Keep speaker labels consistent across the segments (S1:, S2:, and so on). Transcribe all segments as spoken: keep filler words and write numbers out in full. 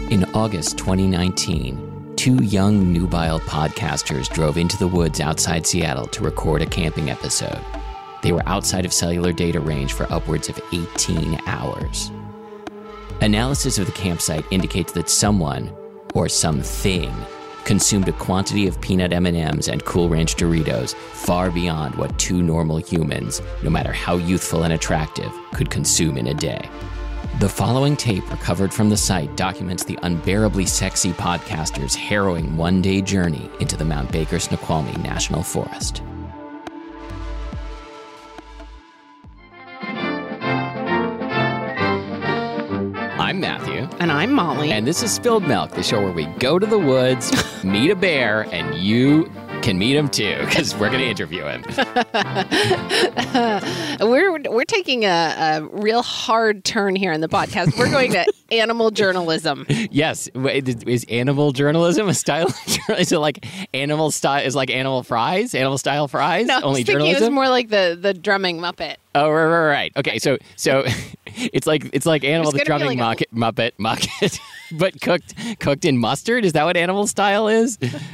S1: In August twenty nineteen, two young nubile podcasters drove into the woods outside Seattle to record a camping episode. They were outside of cellular data range for upwards of eighteen hours. Analysis of the campsite indicates that someone, or something, consumed a quantity of peanut M and M's and Cool Ranch Doritos far beyond what two normal humans, no matter how youthful and attractive, could consume in a day. The following tape recovered from the site documents the unbearably sexy podcasters' harrowing one-day journey into the Mount Baker Snoqualmie National Forest. I'm Matthew.
S2: And I'm Molly.
S1: And this is Spilled Milk, the show where we go to the woods, meet a bear, and you can meet him too, because we're going to interview him.
S2: we're we're taking a, a real hard turn here in the podcast. We're going to animal journalism.
S1: Yes. Is animal journalism a style of journalism? Is it like animal style? Is like animal fries? Animal style fries?
S2: No,
S1: Only
S2: I was thinking
S1: journalism?
S2: it was more like the, the drumming Muppet.
S1: Oh, right, right, right. Okay, so so it's like it's like Animal the drumming
S2: like a...
S1: Muppet, Muppet, but cooked cooked in mustard. Is that what animal style is?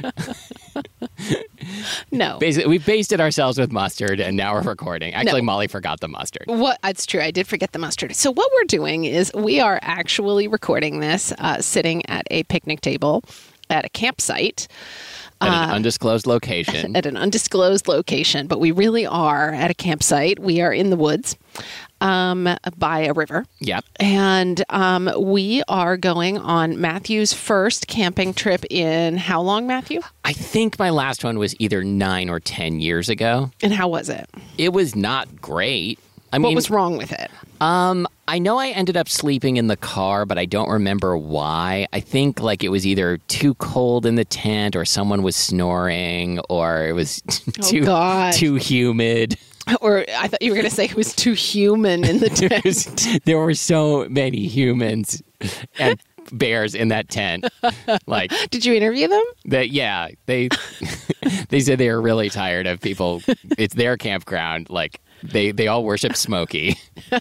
S2: No.
S1: Basically, we based it ourselves with mustard, and now we're recording. Actually,
S2: no.
S1: Molly forgot the mustard.
S2: What? That's true. I did forget the mustard. So what we're doing is we are actually recording this uh, sitting at a picnic table at a campsite.
S1: At an
S2: uh,
S1: undisclosed location.
S2: At an undisclosed location, but we really are at a campsite. We are in the woods um, by a river.
S1: Yep.
S2: And um, we are going on Matthew's first camping trip in how long, Matthew?
S1: I think my last one was either nine or ten years ago.
S2: And how was it?
S1: It was not great. I
S2: what
S1: mean,
S2: was wrong with it?
S1: Um, I know I ended up sleeping in the car, but I don't remember why. I think like it was either too cold in the tent, or someone was snoring, or it was too
S2: oh, God.
S1: too humid.
S2: Or I thought you were going to say it was too human in the tent.
S1: was, there were so many humans and bears in that tent. Like,
S2: did you interview them?
S1: That yeah, they they said they were really tired of people. It's their campground. Like. They they all worship Smokey.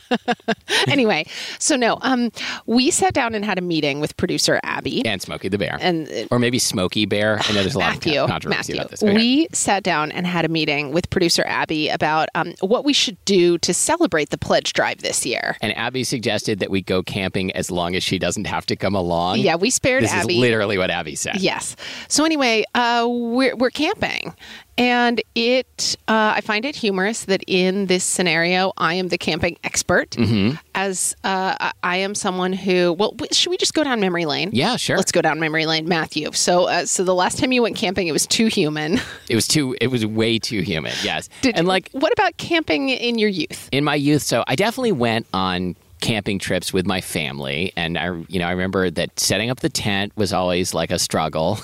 S2: Anyway, so no, um, we sat down and had a meeting with producer Abby.
S1: And Smokey the Bear.
S2: And uh,
S1: or maybe Smokey Bear. I know there's a lot
S2: Matthew,
S1: of controversy
S2: Matthew.
S1: about this. Okay.
S2: We sat down and had a meeting with producer Abby about um, what we should do to celebrate the pledge drive this year.
S1: And Abby suggested that we go camping as long as she doesn't have to come along.
S2: Yeah, we spared
S1: this
S2: Abby.
S1: This is literally what Abby said.
S2: Yes. So anyway, uh, we're, we're camping. And it, uh, I find it humorous that in this scenario, I am the camping expert,
S1: mm-hmm.
S2: as uh, I am someone who. Well, should we just go down memory lane?
S1: Yeah, sure.
S2: Let's go down memory lane, Matthew. So, uh, so the last time you went camping, it was too human.
S1: It was too. It was way too human. Yes.
S2: Did,
S1: and like,
S2: what about camping in your youth?
S1: In my youth, so I definitely went on camping trips with my family, and I, you know, I remember that setting up the tent was always like a struggle.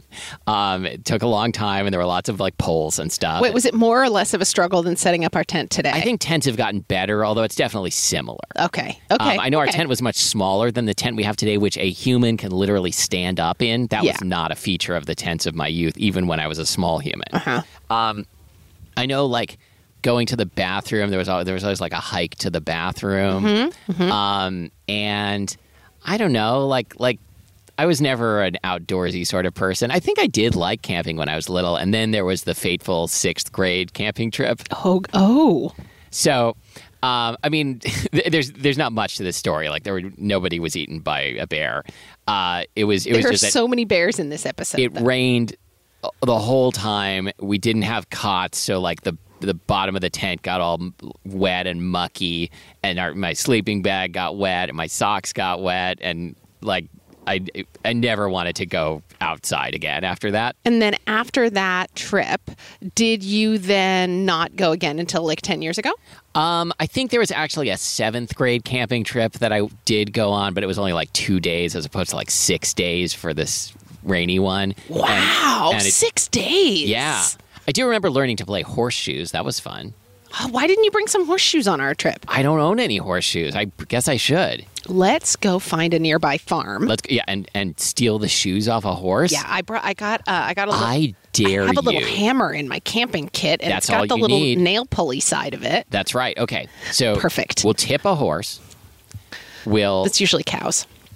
S1: Um, it took a long time, and there were lots of like poles and stuff.
S2: Wait, was it more or less of a struggle than setting up our tent today?
S1: I think tents have gotten better, although it's definitely similar.
S2: Okay. Okay.
S1: Um, I know
S2: okay.
S1: our tent was much smaller than the tent we have today, which a human can literally stand up in. That
S2: yeah.
S1: was not a feature of the tents of my youth, even when I was a small human.
S2: Uh-huh.
S1: Um, I know, like, going to the bathroom, there was always, there was always like a hike to the bathroom.
S2: Mm-hmm. Mm-hmm.
S1: Um, and I don't know, like like. I was never an outdoorsy sort of person. I think I did like camping when I was little. And then there was the fateful sixth grade camping trip.
S2: Oh, oh.
S1: So, um, I mean, there's there's not much to this story. Like, there were, nobody was eaten by a bear. Uh, it was it
S2: there
S1: was
S2: are
S1: just
S2: so many bears in this episode.
S1: It
S2: though.
S1: rained the whole time. We didn't have cots, so like the the bottom of the tent got all wet and mucky, and our, my sleeping bag got wet, and my socks got wet, and like. I, I never wanted to go outside again after that.
S2: And then after that trip, did you then not go again until like ten years ago?
S1: Um, I think there was actually a seventh grade camping trip that I did go on, but it was only like two days as opposed to like six days for this rainy one.
S2: Wow,
S1: and, and it,
S2: six days.
S1: Yeah. I do remember learning to play horseshoes. That was fun.
S2: Why didn't you bring some horseshoes on our trip?
S1: I don't own any horseshoes. I guess I should.
S2: Let's go find a nearby farm.
S1: Let's yeah, and, and steal the shoes off a horse.
S2: Yeah, I brought. I got. Uh, I got a. Little,
S1: I dare
S2: I have a little
S1: you.
S2: hammer in my camping kit, and
S1: That's
S2: it's got
S1: all
S2: the
S1: you
S2: little
S1: need.
S2: nail pulley side of it.
S1: That's right. Okay, so
S2: Perfect.
S1: We'll tip a horse. We'll.
S2: It's usually cows.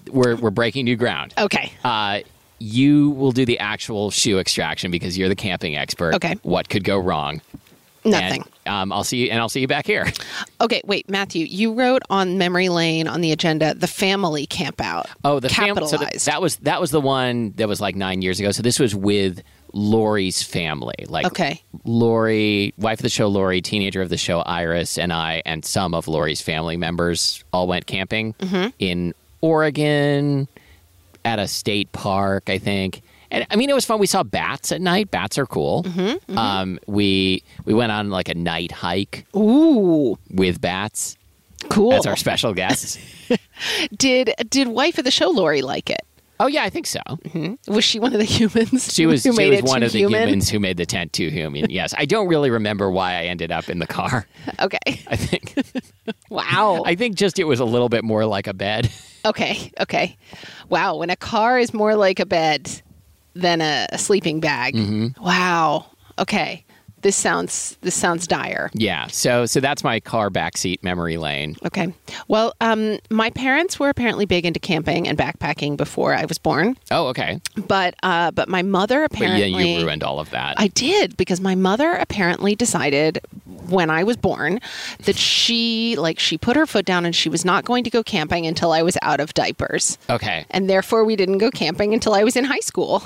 S1: we're we're breaking new ground.
S2: Okay.
S1: Uh, you will do the actual shoe extraction because you're the camping expert.
S2: Okay.
S1: What could go wrong?
S2: Nothing.
S1: And, um, I'll see you, and I'll see you back here.
S2: Okay, wait, Matthew, you wrote on memory lane on the agenda the family campout.
S1: Oh, the family.
S2: Capitalized.
S1: So that was that was the one that was like nine years ago. So this was with Lori's family. Like
S2: Okay.
S1: Lori, wife of the show Lori, teenager of the show Iris, and I, and some of Lori's family members all went camping
S2: Mm-hmm.
S1: in Oregon at a state park, I think. And I mean, it was fun. We saw bats at night. Bats are cool.
S2: Mm-hmm, mm-hmm.
S1: Um, we we went on like a night hike
S2: Ooh,
S1: with bats
S2: cool.
S1: as our special guests.
S2: Did did wife of the show Lori like it?
S1: Oh yeah, I think so.
S2: Mm-hmm. Was she one of the humans?
S1: She was.
S2: who
S1: She
S2: made
S1: was
S2: it
S1: one
S2: too
S1: of the
S2: human?
S1: humans who made the tent too human. Yes, I don't really remember why I ended up in the car.
S2: Okay.
S1: I think.
S2: Wow.
S1: I think just it was a little bit more like a bed.
S2: Okay. Okay. Wow. When a car is more like a bed than a, a sleeping bag.
S1: Mm-hmm.
S2: Wow. Okay. This sounds this sounds dire.
S1: Yeah. So so that's my car backseat memory lane.
S2: Okay. Well, um, my parents were apparently big into camping and backpacking before I was born,
S1: Oh, okay.
S2: but uh, but my mother
S1: But yeah,
S2: apparently
S1: you ruined all of that.
S2: I did, because my mother apparently decided when I was born that she like she put her foot down and she was not going to go camping until I was out of diapers.
S1: Okay.
S2: And therefore we didn't go camping until I was in high school.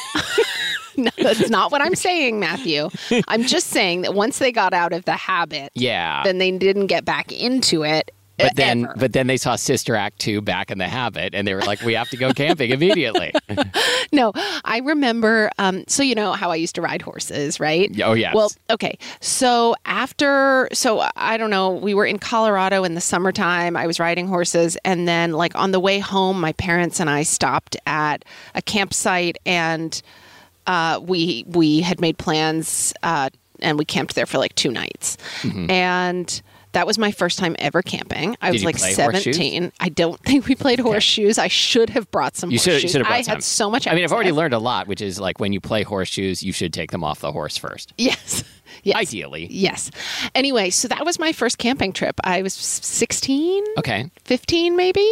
S2: No, that's not what I'm saying, Matthew. I'm just saying that once they got out of the habit,
S1: Yeah.
S2: then they didn't get back into it.
S1: But then,
S2: ever.
S1: but then they saw Sister Act two back in the habit, and they were like, "We have to go camping immediately."
S2: No, I remember. Um, so you know how I used to ride horses, right?
S1: Oh, yes.
S2: Well, okay. So after, so I don't know, we were in Colorado in the summertime. I was riding horses, and then like on the way home, my parents and I stopped at a campsite, and uh, we we had made plans, uh, and we camped there for like two nights,
S1: Mm-hmm.
S2: and. That was my first time ever camping. I
S1: Did
S2: was
S1: you
S2: like
S1: play
S2: seventeen.
S1: horseshoes?
S2: I don't think we played horseshoes. I should have brought some
S1: You should,
S2: horseshoes.
S1: you should have brought
S2: I
S1: some.
S2: had so much.
S1: I mean, I've already
S2: access.
S1: learned a lot, which is like when you play horseshoes, you should take them off the horse first.
S2: Yes. Yes.
S1: Ideally.
S2: Yes. Anyway, so that was my first camping trip. I was sixteen,
S1: Okay.
S2: fifteen maybe.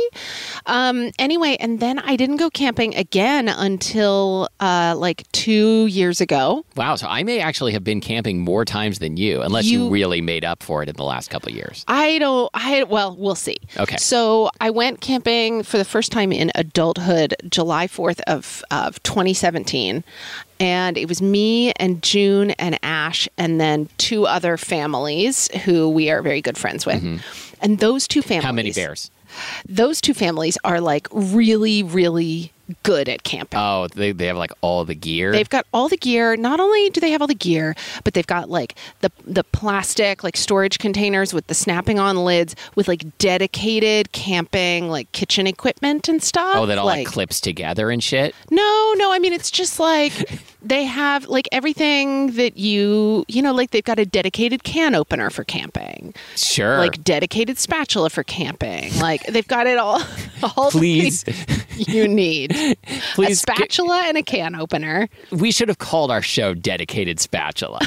S2: Um, anyway, and then I didn't go camping again until uh, like two years ago.
S1: Wow. So I may actually have been camping more times than you, unless you,
S2: You-
S1: really made up for it in the last couple of years.
S2: I don't, I, well, we'll see.
S1: Okay.
S2: So I went camping for the first time in adulthood July fourth of, of twenty seventeen. And it was me and June and Ash and then two other families who we are very good friends with. And those two families.
S1: How many bears?
S2: Those two families are like really, really good at camping.
S1: Oh, they, they have like all the gear.
S2: They've got all the gear. Not only do they have all the gear, but they've got like the the plastic like storage containers with the snapping on lids with like dedicated camping like kitchen equipment and stuff.
S1: oh, that all like, clips together and shit.
S2: No, no. I mean, it's just like they have like everything that you, you know, like they've got a dedicated can opener for camping,
S1: Sure.
S2: like dedicated spatula for camping. Like they've got it all, all the
S1: Please.
S2: things you need. A
S1: Please.
S2: spatula and a can opener.
S1: We should have called our show "Dedicated Spatula."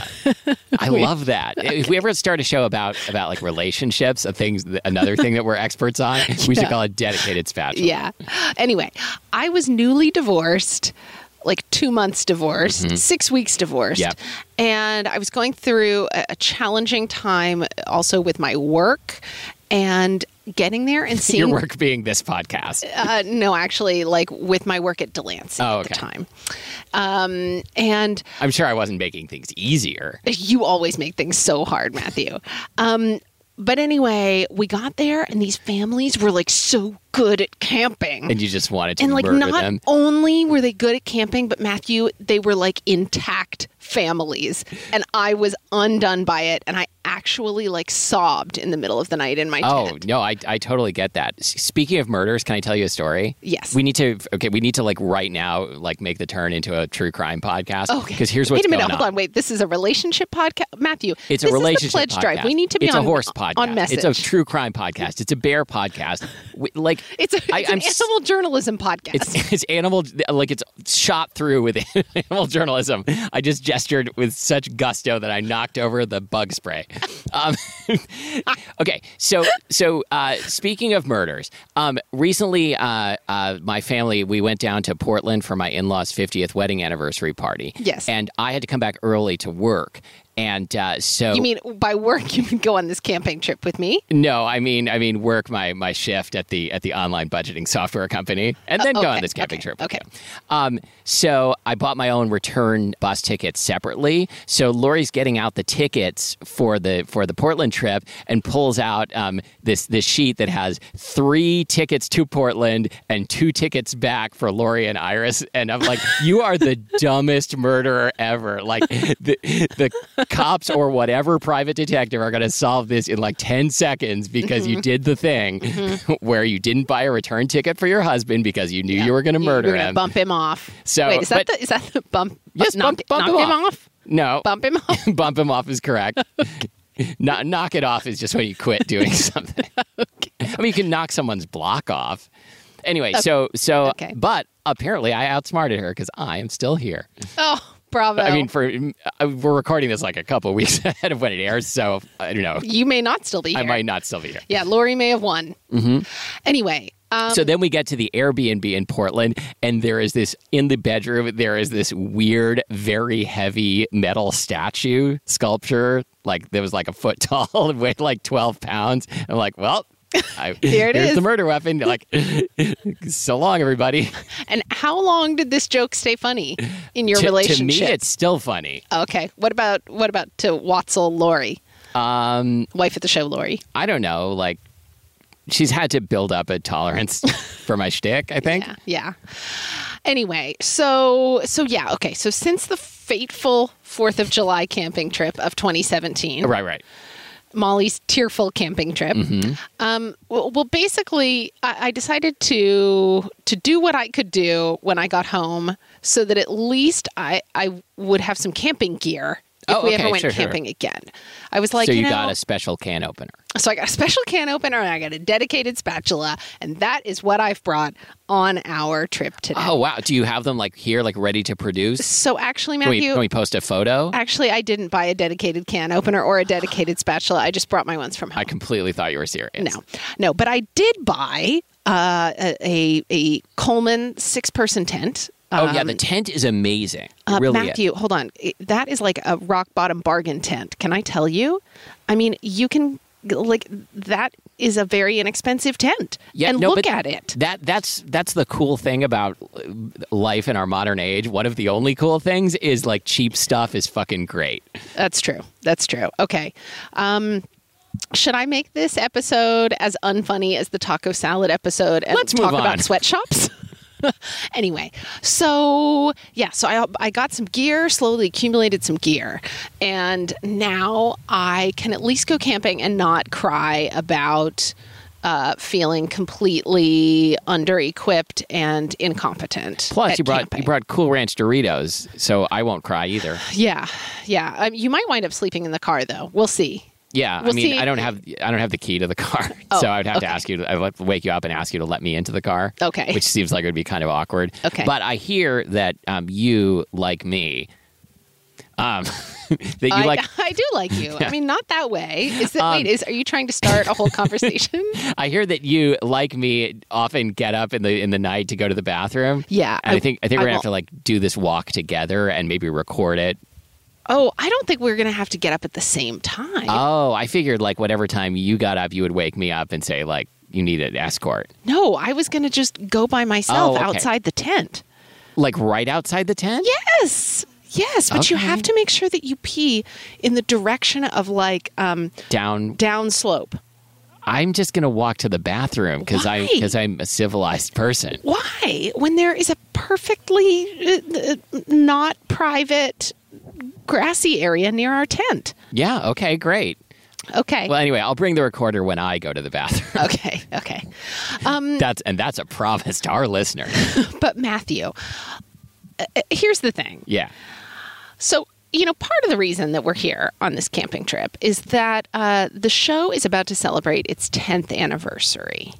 S1: I love that. If we ever start a show about about like relationships, a things, another thing that we're experts on, we should
S2: Yeah.
S1: call it "Dedicated Spatula."
S2: Yeah. Anyway, I was newly divorced, like two months divorced, six weeks divorced.
S1: Yep.
S2: And I was going through a, a challenging time also with my work and getting there and seeing
S1: Your work being this podcast.
S2: Uh, no, actually, like with my work at Delancey
S1: Oh,
S2: at the
S1: okay.
S2: time. Um, and
S1: I'm sure I wasn't making things easier.
S2: you always make things so hard, Matthew. Um, but anyway, we got there and these families were like so good at camping.
S1: And you just wanted to
S2: And like
S1: murder
S2: not
S1: them.
S2: only were they good at camping, but Matthew, they were like intact families. And I was undone by it. And I actually like sobbed in the middle of the night in my
S1: Oh,
S2: tent.
S1: no, I, I totally get that. S- Speaking of murders, can I tell you a story?
S2: Yes.
S1: We need to, okay, we need to like right now, like make the turn into a true crime podcast.
S2: Okay.
S1: Because here's what's
S2: Wait a minute,
S1: going
S2: hold on. Wait, this is a relationship podcast? Matthew,
S1: It's
S2: this
S1: a relationship
S2: is the pledge
S1: podcast.
S2: drive. We need to be
S1: it's
S2: on
S1: a horse podcast.
S2: on message.
S1: It's a true crime podcast. It's a bear podcast. We, like
S2: It's, a, it's
S1: I,
S2: an
S1: I'm s-
S2: animal journalism podcast.
S1: It's, it's animal, like it's shot through with animal journalism. I just gestured with such gusto that I knocked over the bug spray. Um, okay, so so uh, speaking of murders, um, recently uh, uh, my family, we went down to Portland for my in-laws' fiftieth wedding anniversary party.
S2: Yes.
S1: And I had to come back early to work. And uh, so
S2: You mean by work you can go on this camping trip with me?
S1: no, I mean I mean work my, my shift at the at the online budgeting software company, and then
S2: Uh,
S1: go
S2: okay,
S1: on this camping
S2: okay,
S1: trip. with
S2: okay.
S1: you. Um, so I bought my own return bus tickets separately. So Lori's getting out the tickets for the for the Portland trip and pulls out um, this this sheet that has three tickets to Portland and two tickets back for Lori and Iris. And I'm like, you are the dumbest murderer ever. Like the the cops or whatever private detective are going to solve this in like ten seconds because
S2: Mm-hmm.
S1: you did the thing where you didn't buy a return ticket for your husband because you knew you were going to
S2: You-
S1: murder
S2: You're gonna
S1: him.
S2: bump him off.
S1: So,
S2: Wait, is that
S1: but-
S2: the is that the bump?
S1: Yes,
S2: knock,
S1: bump- bump
S2: knock
S1: him
S2: him
S1: off.
S2: off.
S1: No.
S2: Bump him off.
S1: Bump him off is correct. Not, knock it off is just when you quit doing something.
S2: Okay.
S1: I mean, you can knock someone's block off. Anyway, so, so,
S2: Okay.
S1: but apparently I outsmarted her because I am still here.
S2: Oh, bravo!
S1: I mean, for uh, we're recording this like a couple weeks ahead of when it airs, so I don't know.
S2: you may not still be here.
S1: I might not still be here.
S2: Yeah, Lori may have won. Mm-hmm. Anyway, um,
S1: So then we get to the Airbnb in Portland, and there is this, in the bedroom, there is this weird, very heavy metal statue sculpture, like that was like a foot tall and weighed like twelve pounds. I'm like, well, I,
S2: Here it
S1: here's
S2: is.
S1: the murder weapon. Like, so long, everybody.
S2: and how long did this joke stay funny in your
S1: To, to
S2: relationship?
S1: me, it's still funny.
S2: Okay. What about what about to Watzel Lori,
S1: Um,
S2: wife of the show, Lori?
S1: I don't know, like, she's had to build up a tolerance for my shtick, I think.
S2: Yeah, yeah. Anyway, so so yeah, okay. So since the fateful Fourth of July camping trip of twenty seventeen,
S1: Right, right.
S2: Molly's tearful camping trip.
S1: Mm-hmm.
S2: Um, well, well, basically, I, I decided to to do what I could do when I got home, so that at least I I would have some camping gear if
S1: Oh,
S2: we
S1: okay,
S2: ever went
S1: sure, sure.
S2: camping again. I was like,
S1: so you,
S2: you know,
S1: got a special can opener.
S2: so I got a special can opener and I got a dedicated spatula, and that is what I've brought on our trip today.
S1: Oh, wow. Do you have them like here, like ready to produce?
S2: So actually,
S1: Can we,
S2: Matthew,
S1: can we post a photo?
S2: actually, I didn't buy a dedicated can opener or a dedicated spatula. I just brought my ones from home.
S1: I completely thought you were serious.
S2: No, no, but I did buy uh, a a Coleman six person tent.
S1: Oh, yeah.
S2: Um,
S1: The tent is amazing. It
S2: uh,
S1: really
S2: Matthew, hold on. It- That is like a rock bottom bargain tent. Can I tell you? I mean, you can like that is a very inexpensive tent.
S1: Yeah,
S2: and
S1: no,
S2: look
S1: but
S2: at it.
S1: That that's that's the cool thing about life in our modern age. One of the only cool things is like cheap stuff is fucking great.
S2: That's true. That's true. Okay. Um, should I make this episode as unfunny as the taco salad episode and
S1: Let's
S2: talk
S1: move on.
S2: about sweatshops? Anyway, so yeah, so I I got some gear, slowly accumulated some gear, and now I can at least go camping and not cry about uh, feeling completely under-equipped and incompetent.
S1: Plus,
S2: at
S1: you brought
S2: camping.
S1: you brought Cool Ranch Doritos, so I won't cry either.
S2: Yeah, yeah. Um, you might wind up sleeping in the car, though. We'll see.
S1: Yeah, I
S2: We'll
S1: mean,
S2: see.
S1: I don't have I don't have the key to the car,
S2: Oh,
S1: so I'd have
S2: okay.
S1: to ask you. To, I'd have to wake you up and ask you to let me into the car.
S2: Okay.
S1: Which seems like it would be kind of awkward.
S2: Okay.
S1: But I hear that um, you, like me, um, that you
S2: I,
S1: like.
S2: I do like you. I mean, not that way. Is it?
S1: Um,
S2: wait, is are you trying to start a whole conversation?
S1: I hear that you, like me, often get up in the in the night to go to the bathroom.
S2: Yeah,
S1: And I,
S2: I-
S1: think I think
S2: I
S1: we're gonna have
S2: won't.
S1: to like do this walk together and maybe record it.
S2: Oh, I don't think we're going to have to get up at the same time.
S1: Oh, I figured like whatever time you got up, you would wake me up and say like you need an escort,
S2: no, I was going to just go by myself
S1: Oh, okay.
S2: outside the tent.
S1: like right outside the tent.
S2: Yes. Yes, but you
S1: Okay.
S2: have to make sure that you pee in the direction of like um,
S1: Down.
S2: down slope.
S1: I'm just gonna walk to the bathroom because I
S2: Why?
S1: because I'm a civilized person.
S2: Why? When there is a perfectly uh, uh, not private grassy area near our tent.
S1: Yeah. Okay. Great.
S2: Okay.
S1: Well, anyway, I'll bring the recorder when I go to the bathroom.
S2: Okay. Okay. Um,
S1: That's and that's a promise to our listener.
S2: But Matthew, uh, here's the thing.
S1: Yeah.
S2: So, you know, part of the reason that we're here on this camping trip is that uh, the show is about to celebrate its tenth anniversary.
S1: I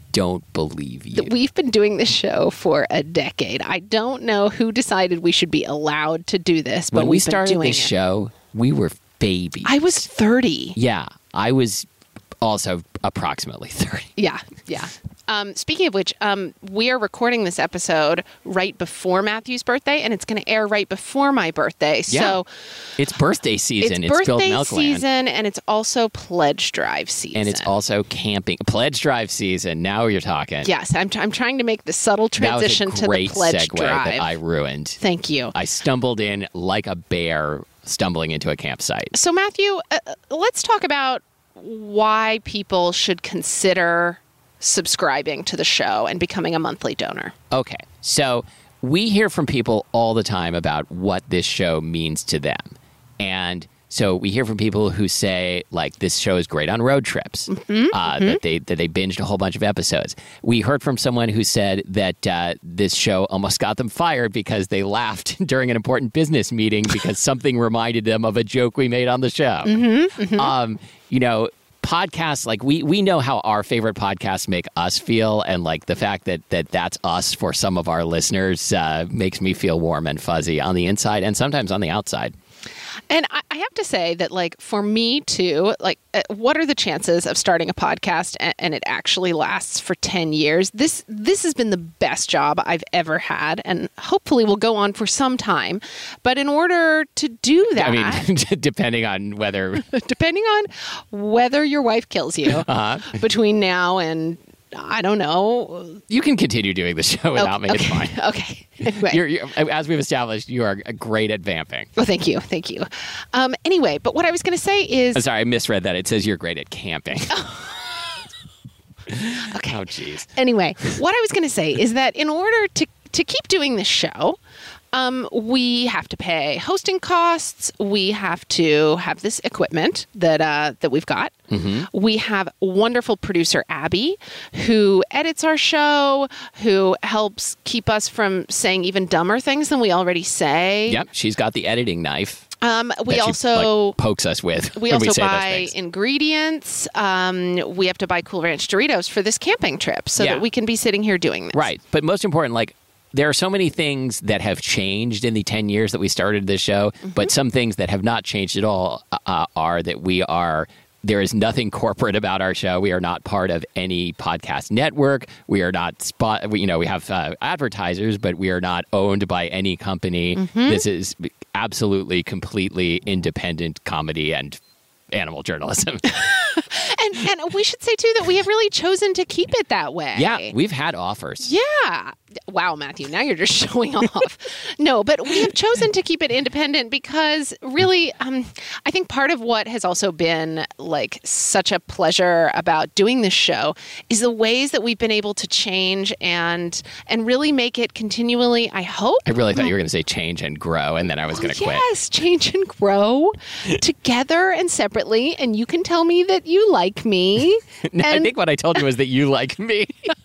S1: don't believe you.
S2: We've been doing this show for a decade. I don't know who decided we should be allowed to do this, but
S1: when we
S2: we've been
S1: started
S2: doing
S1: this
S2: it.
S1: show, we were babies.
S2: I was thirty.
S1: Yeah, I was also approximately thirty.
S2: Yeah, yeah. Um, speaking of which, um, we are recording this episode right before Matthew's birthday, and it's going to air right before my birthday.
S1: Yeah.
S2: So
S1: it's birthday season.
S2: it's
S1: It's Spilled
S2: birthday
S1: Milk Land.
S2: season, and it's also pledge drive season.
S1: And it's also camping. Pledge drive season. Now you're talking.
S2: Yes, I'm, I'm trying to make the subtle transition
S1: that was a great
S2: to the pledge
S1: segue
S2: drive.
S1: that I ruined.
S2: Thank you.
S1: I stumbled in like a bear stumbling into a campsite.
S2: So, Matthew, uh, let's talk about why people should consider subscribing to the show and becoming a monthly donor.
S1: Okay, so we hear from people all the time about what this show means to them. And so we hear from people who say, like, this show is great on road trips, mm-hmm, uh, mm-hmm. that they that they binged a whole bunch of episodes. We heard from someone who said that uh, this show almost got them fired because they laughed during an important business meeting because something reminded them of a joke we made on the show.
S2: Mm-hmm, mm-hmm.
S1: Um, you know, podcasts, like we we know how our favorite podcasts make us feel, and like the fact that that that's us for some of our listeners uh, makes me feel warm and fuzzy on the inside and sometimes on the outside.
S2: And I, I have to say that, like, for me too, like, uh, what are the chances of starting a podcast and, and it actually lasts for ten years? This this has been the best job I've ever had, and hopefully will go on for some time. But in order to do that,
S1: I mean, depending on whether,
S2: depending on whether your wife kills you uh-huh. between now and, I don't know.
S1: You can continue doing the show without
S2: okay,
S1: me.
S2: Okay.
S1: It's fine.
S2: Okay. Anyway.
S1: You're, you're, as we've established, you are great at vamping.
S2: Well, thank you. Thank you. Um, anyway, but what I was going to say is...
S1: I'm sorry, I misread that. It says you're great at camping.
S2: Okay.
S1: Oh, jeez.
S2: Anyway, what I was going to say is that in order to, to keep doing this show... Um, we have to pay hosting costs. We have to have this equipment that uh, that we've got. Mm-hmm. We have wonderful producer Abby, who edits our show, who helps keep us from saying even dumber things than we already say.
S1: Yep, she's got the editing knife.
S2: Um, we
S1: that
S2: also
S1: she, like, pokes us with.
S2: We
S1: when
S2: also
S1: we say
S2: buy ingredients. Um, we have to buy Cool Ranch Doritos for this camping trip so
S1: yeah.
S2: that we can be sitting here doing this.
S1: Right, but most important, like. There are so many things that have changed in the ten years that we started this show, mm-hmm. but some things that have not changed at all uh, are that we are, there is nothing corporate about our show. We are not part of any podcast network. We are not, spot, we, you know, we have uh, advertisers, but we are not owned by any company. Mm-hmm. This is absolutely, completely independent comedy and animal journalism.
S2: and, and we should say, too, that we have really chosen to keep it that way.
S1: Yeah, we've had offers.
S2: Yeah. Wow, Matthew, now you're just showing off. No, but we have chosen to keep it independent because really, um, I think part of what has also been like such a pleasure about doing this show is the ways that we've been able to change and and really make it continually, I hope.
S1: I really thought you were going to say change and grow, and then I was going to
S2: oh,
S1: quit.
S2: Yes, change and grow together and separately, and you can tell me that you like me.
S1: No,
S2: and-
S1: I think what I told you was that you like me.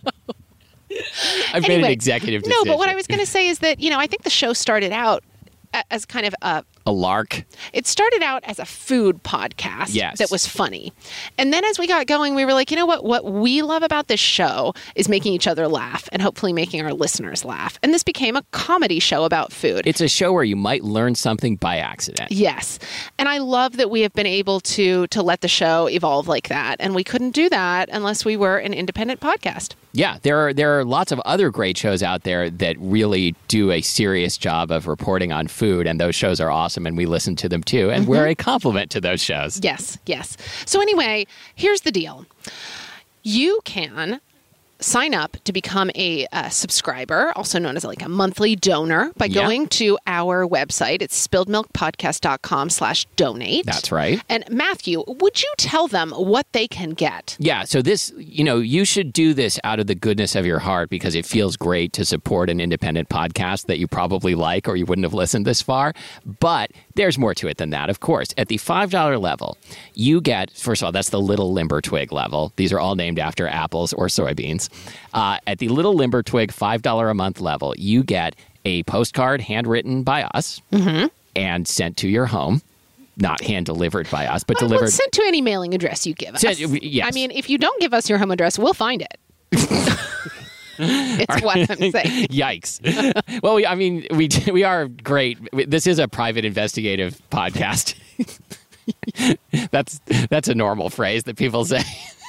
S1: I've
S2: anyway,
S1: made an executive decision.
S2: No, but what I was going to say is that, you know, I think the show started out as kind of a...
S1: A lark?
S2: It started out as a food podcast
S1: yes.
S2: that was funny. And then as we got going, we were like, you know what? What we love about this show is making each other laugh and hopefully making our listeners laugh. And this became a comedy show about food.
S1: It's a show where you might learn something by accident.
S2: Yes. And I love that we have been able to to let the show evolve like that. And we couldn't do that unless we were an independent podcast.
S1: Yeah, there are there are lots of other great shows out there that really do a serious job of reporting on food, and those shows are awesome, and we listen to them too, and mm-hmm. we're a compliment to those shows.
S2: Yes, yes. So anyway, here's the deal. You can sign up to become a uh, subscriber, also known as like a monthly donor, by
S1: yeah.
S2: going to our website. It's spilledmilkpodcast.com slash donate.
S1: That's right.
S2: And Matthew, would you tell them what they can get?
S1: Yeah, so this, you know, you should do this out of the goodness of your heart because it feels great to support an independent podcast that you probably like or you wouldn't have listened this far. But there's more to it than that, of course. At the five dollars level, you get, first of all, that's the Little Limber Twig level. These are all named after apples or soybeans. Uh, at the Little Limber Twig five dollars a month level, you get a postcard handwritten by us mm-hmm. and sent to your home. Not hand-delivered by us, but
S2: well,
S1: delivered...
S2: Well, sent to any mailing address you give us.
S1: Sent, yes.
S2: I mean, if you don't give us your home address, we'll find it. It's what I'm saying.
S1: Yikes. Well, we, I mean, we we are great. This is a private investigative podcast. that's that's a normal phrase that people say.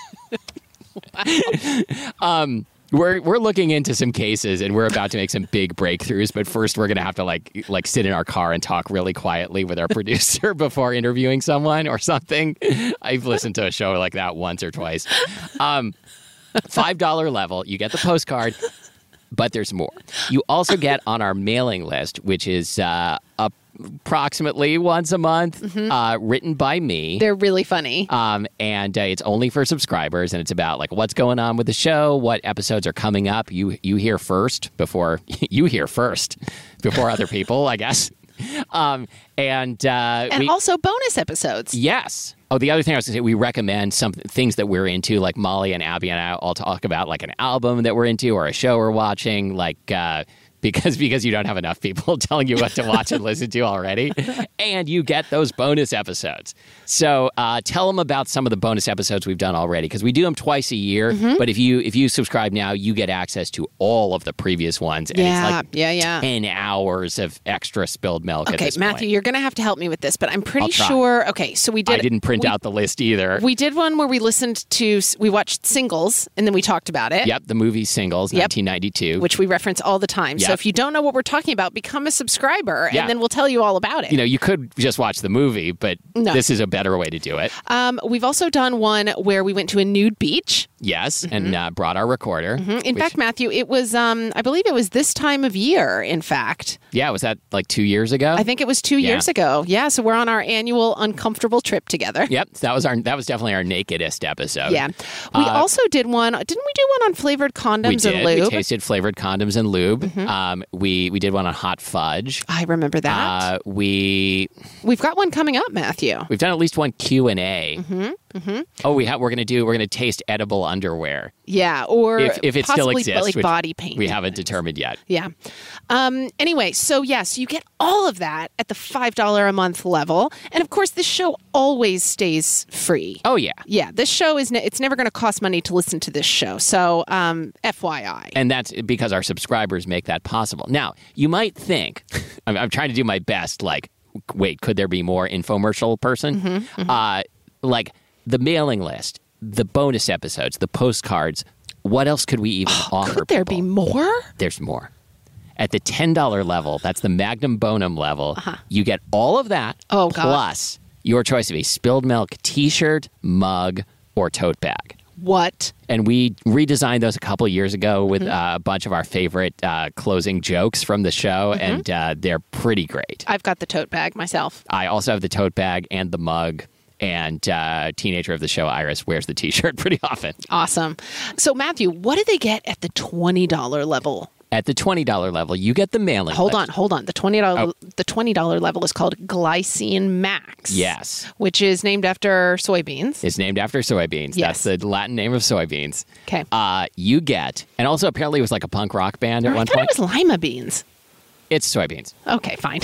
S2: Wow.
S1: um, we're we're looking into some cases, and we're about to make some big breakthroughs. But first, we're gonna have to like like sit in our car and talk really quietly with our producer before interviewing someone or something. I've listened to a show like that once or twice. Um, five dollar level, you get the postcard, but there's more. You also get on our mailing list, which is uh, approximately once a month, mm-hmm. uh, written by me.
S2: They're really funny.
S1: Um, and uh, it's only for subscribers, and it's about like what's going on with the show, what episodes are coming up. You you hear first before you hear first before other people, I guess. Um, and uh,
S2: and
S1: we,
S2: also bonus episodes.
S1: Yes. Oh, the other thing I was going to say, we recommend some things that we're into, like Molly and Abby and I all talk about, like an album that we're into or a show we're watching, like uh, because because you don't have enough people telling you what to watch and listen to already, and you get those bonus episodes. So uh, tell them about some of the bonus episodes we've done already, because we do them twice a year. Mm-hmm. But if you if you subscribe now, you get access to all of the previous ones, and
S2: yeah,
S1: it's like
S2: yeah, yeah.
S1: ten hours of extra spilled milk.
S2: Okay,
S1: at this
S2: Matthew,
S1: point.
S2: You're going to have to help me with this, but I'm pretty
S1: I'll try.
S2: sure. Okay, so we did.
S1: I didn't print
S2: we,
S1: out the list either.
S2: We did one where we listened to, we watched Singles, and then we talked about it.
S1: Yep, the movie Singles,
S2: yep.
S1: nineteen ninety-two.
S2: Which we reference all the time.
S1: Yep.
S2: So if you don't know what we're talking about, become a subscriber,
S1: yeah.
S2: and then we'll tell you all about it.
S1: You know, you could just watch the movie, but
S2: no.
S1: this is a better way to do it.
S2: Um, we've also done one where we went to a nude beach.
S1: Yes, mm-hmm. and uh, brought our recorder.
S2: Mm-hmm. In
S1: which,
S2: fact, Matthew, it was, um, I believe it was this time of year, in fact.
S1: Yeah, was that like two years ago?
S2: I think it was two
S1: yeah.
S2: years ago. Yeah, so we're on our annual uncomfortable trip together.
S1: Yep, that was our that was definitely our nakedest episode.
S2: Yeah. We
S1: uh,
S2: also did one, didn't we do one on flavored condoms
S1: we did.
S2: and lube?
S1: We tasted flavored condoms and lube. Mm-hmm. Um, we, we did one on hot fudge.
S2: I remember that.
S1: Uh, we...
S2: We've got one coming up, Matthew.
S1: We've done at least one Q and A.
S2: Mm-hmm. Mm-hmm.
S1: Oh, we have. We're gonna do. We're gonna taste edible underwear.
S2: Yeah, or
S1: if, if it still
S2: possibly
S1: exists,
S2: like
S1: which
S2: body paint.
S1: we haven't determined yet.
S2: Yeah. Um, anyway, so yes, yeah, so you get all of that at the five dollar a month level, and of course, this show always stays free.
S1: Oh yeah,
S2: yeah. This show is. Ne- it's never going to cost money to listen to this show. So, um, F Y I.
S1: And that's because our subscribers make that possible. Now, you might think, I'm, I'm trying to do my best. Like, wait, could there be more infomercial person? Mm-hmm, mm-hmm. Uh, like. The mailing list, the bonus episodes, the postcards. What else could we even
S2: oh,
S1: offer
S2: Could there
S1: people?
S2: be more?
S1: There's more. At the ten dollar level, that's the Magnum Bonum level,
S2: uh-huh.
S1: you get all of that,
S2: oh, God.
S1: plus your choice of a spilled milk t-shirt, mug, or tote bag.
S2: What?
S1: And we redesigned those a couple of years ago with mm-hmm. uh, a bunch of our favorite uh, closing jokes from the show, mm-hmm. and uh, they're pretty great.
S2: I've got the tote bag myself.
S1: I also have the tote bag and the mug. And uh, teenager of the show, Iris, wears the T-shirt pretty often.
S2: Awesome. So, Matthew, what do they get at the twenty dollar level?
S1: At the twenty dollar level, you get the mailing
S2: Hold
S1: list.
S2: on, hold on. The twenty dollar
S1: oh.
S2: the twenty dollar level is called Glycine Max.
S1: Yes.
S2: Which is named after soybeans.
S1: It's named after soybeans.
S2: Yes.
S1: That's the Latin name of soybeans.
S2: Okay.
S1: Uh, you get, and also apparently it was like a punk rock band at
S2: oh,
S1: one
S2: I thought
S1: point.
S2: it was lima beans.
S1: It's soybeans.
S2: Okay, fine.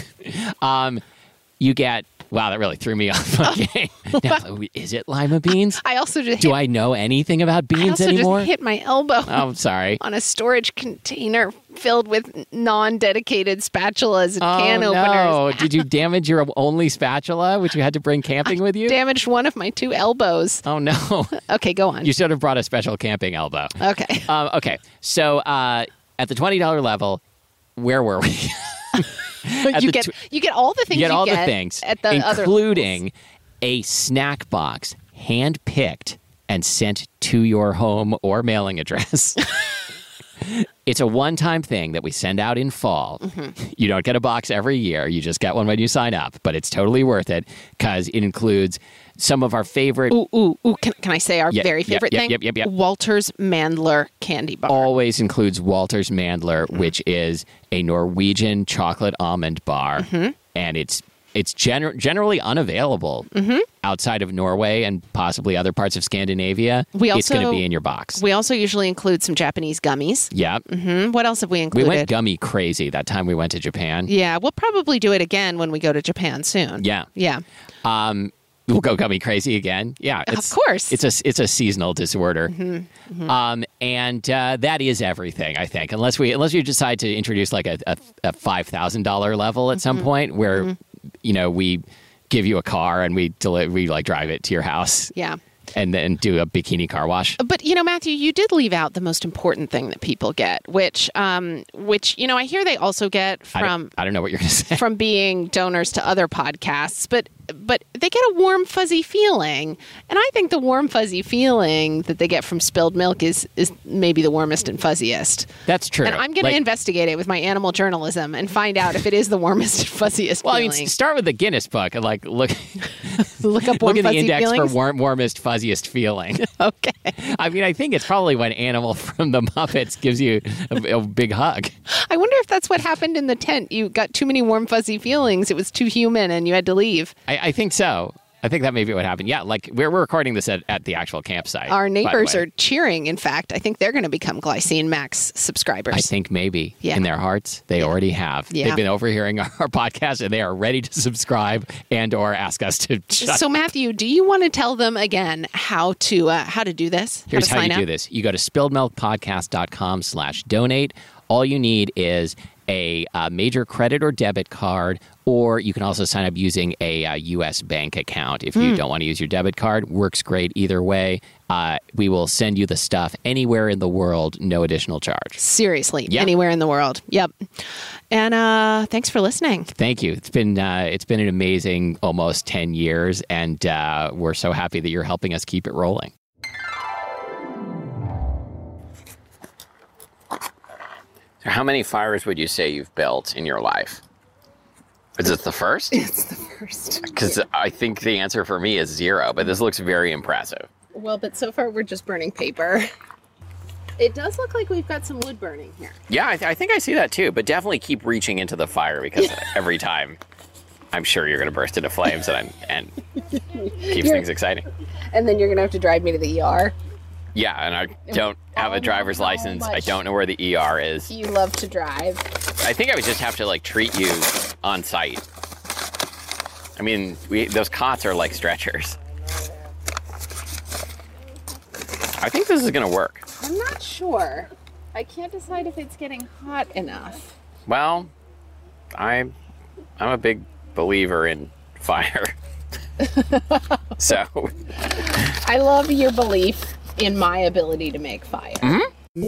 S1: um, you get. Wow, that really threw me off. Okay. Now, is it lima beans?
S2: I also just
S1: Do
S2: hit,
S1: I know anything about beans
S2: I also
S1: anymore?
S2: just hit my elbow.
S1: Oh, sorry.
S2: On a storage container filled with non-dedicated spatulas and
S1: oh,
S2: can
S1: no.
S2: openers.
S1: Did you damage your only spatula, which you had to bring camping
S2: I
S1: with you?
S2: Damaged one of my two elbows.
S1: Oh, no.
S2: Okay, go on.
S1: You should have brought a special camping elbow.
S2: Okay.
S1: Um, okay. So uh, at the twenty dollar level, where were we?
S2: you get tw- you get all the things
S1: you get
S2: you
S1: all
S2: get
S1: the things,
S2: at the
S1: including
S2: other
S1: a snack box hand-picked and sent to your home or mailing address. It's a one-time thing that we send out in fall. Mm-hmm. You don't get a box every year. You just get one when you sign up. But it's totally worth it because it includes some of our favorite...
S2: Ooh, ooh, ooh. Can, can I say our
S1: yep,
S2: very favorite
S1: yep,
S2: thing?
S1: Yep, yep, yep.
S2: Walter's Mandler candy bar.
S1: Always includes Walter's Mandler, mm-hmm. which is a Norwegian chocolate almond bar. Mm-hmm. And it's it's gener- generally unavailable mm-hmm. outside of Norway and possibly other parts of Scandinavia.
S2: We also,
S1: it's going to be in your box.
S2: We also usually include some Japanese gummies.
S1: Yep.
S2: Mm-hmm. What else have we included?
S1: We went gummy crazy that time we went to Japan.
S2: Yeah, we'll probably do it again when we go to Japan soon.
S1: Yeah.
S2: Yeah.
S1: Um, will go gummy crazy again. Yeah, it's,
S2: of course.
S1: It's a it's a seasonal disorder,
S2: mm-hmm, mm-hmm.
S1: Um, and uh, that is everything. I think, unless we unless we decide to introduce like a, a, a five thousand dollar level at some mm-hmm. point, where mm-hmm. you know we give you a car and we deli- we like drive it to your house.
S2: Yeah.
S1: And then do a bikini car wash.
S2: But, you know, Matthew, you did leave out the most important thing that people get, which, um, which you know, I hear they also get from...
S1: I don't, I don't know what you're going to say.
S2: From being donors to other podcasts, but but they get a warm, fuzzy feeling. And I think the warm, fuzzy feeling that they get from spilled milk is, is maybe the warmest and fuzziest.
S1: That's true.
S2: And I'm going
S1: like,
S2: to investigate it with my animal journalism and find out if it is the warmest and fuzziest
S1: well,
S2: feeling.
S1: I mean, start with the Guinness book and, like, look...
S2: Look up warm,
S1: Look at the
S2: fuzzy
S1: index
S2: feelings?
S1: for warm, warmest, fuzziest feeling.
S2: Okay.
S1: I mean, I think it's probably when Animal from the Muppets gives you a, a big hug.
S2: I wonder if that's what happened in the tent. You got too many warm, fuzzy feelings. It was too human and you had to leave.
S1: I, I think so. I think that may be what happened. Yeah, like we're, we're recording this at, at the actual campsite.
S2: Our neighbors are cheering. In fact, I think they're going to become Glycine Max subscribers.
S1: I think maybe
S2: yeah.
S1: in their hearts they yeah. already have.
S2: Yeah.
S1: They've been overhearing our, our podcast and they are ready to subscribe and or ask us to. Shut
S2: so Matthew, do you want to tell them again how to uh, how to do this?
S1: Here's
S2: how,
S1: how you
S2: up?
S1: do this. You go to spilled milk podcast dot com slash donate. All you need is a uh, major credit or debit card, or you can also sign up using a uh, U S bank account if you mm. don't want to use your debit card. Works great either way. Uh, we will send you the stuff anywhere in the world, no additional charge.
S2: Seriously,
S1: yep.
S2: anywhere in the world. Yep. And uh, thanks for listening.
S1: Thank you. It's been uh, it's been an amazing almost ten years, and uh, we're so happy that you're helping us keep it rolling. How many fires would you say you've built in your life? Is it the first?
S2: It's the first.
S1: Because I think the answer for me is zero, but this looks very impressive.
S2: Well, but so far we're just burning paper. It does look like we've got some wood burning here.
S1: Yeah, I, th- I think I see that too, but definitely keep reaching into the fire because every time I'm sure you're going to burst into flames and, I'm, and keeps you're, things exciting.
S2: And then you're going to have to drive me to the E R.
S1: Yeah, and I don't have a driver's license. I don't know where the E R is.
S2: You love to drive.
S1: I think I would just have to like treat you on site. I mean, we, those cots are like stretchers. I think this is going to work.
S2: I'm not sure. I can't decide if it's getting hot enough.
S1: Well, I'm I'm a big believer in fire. So
S2: I love your belief in my ability to make fire.
S1: Mm-hmm.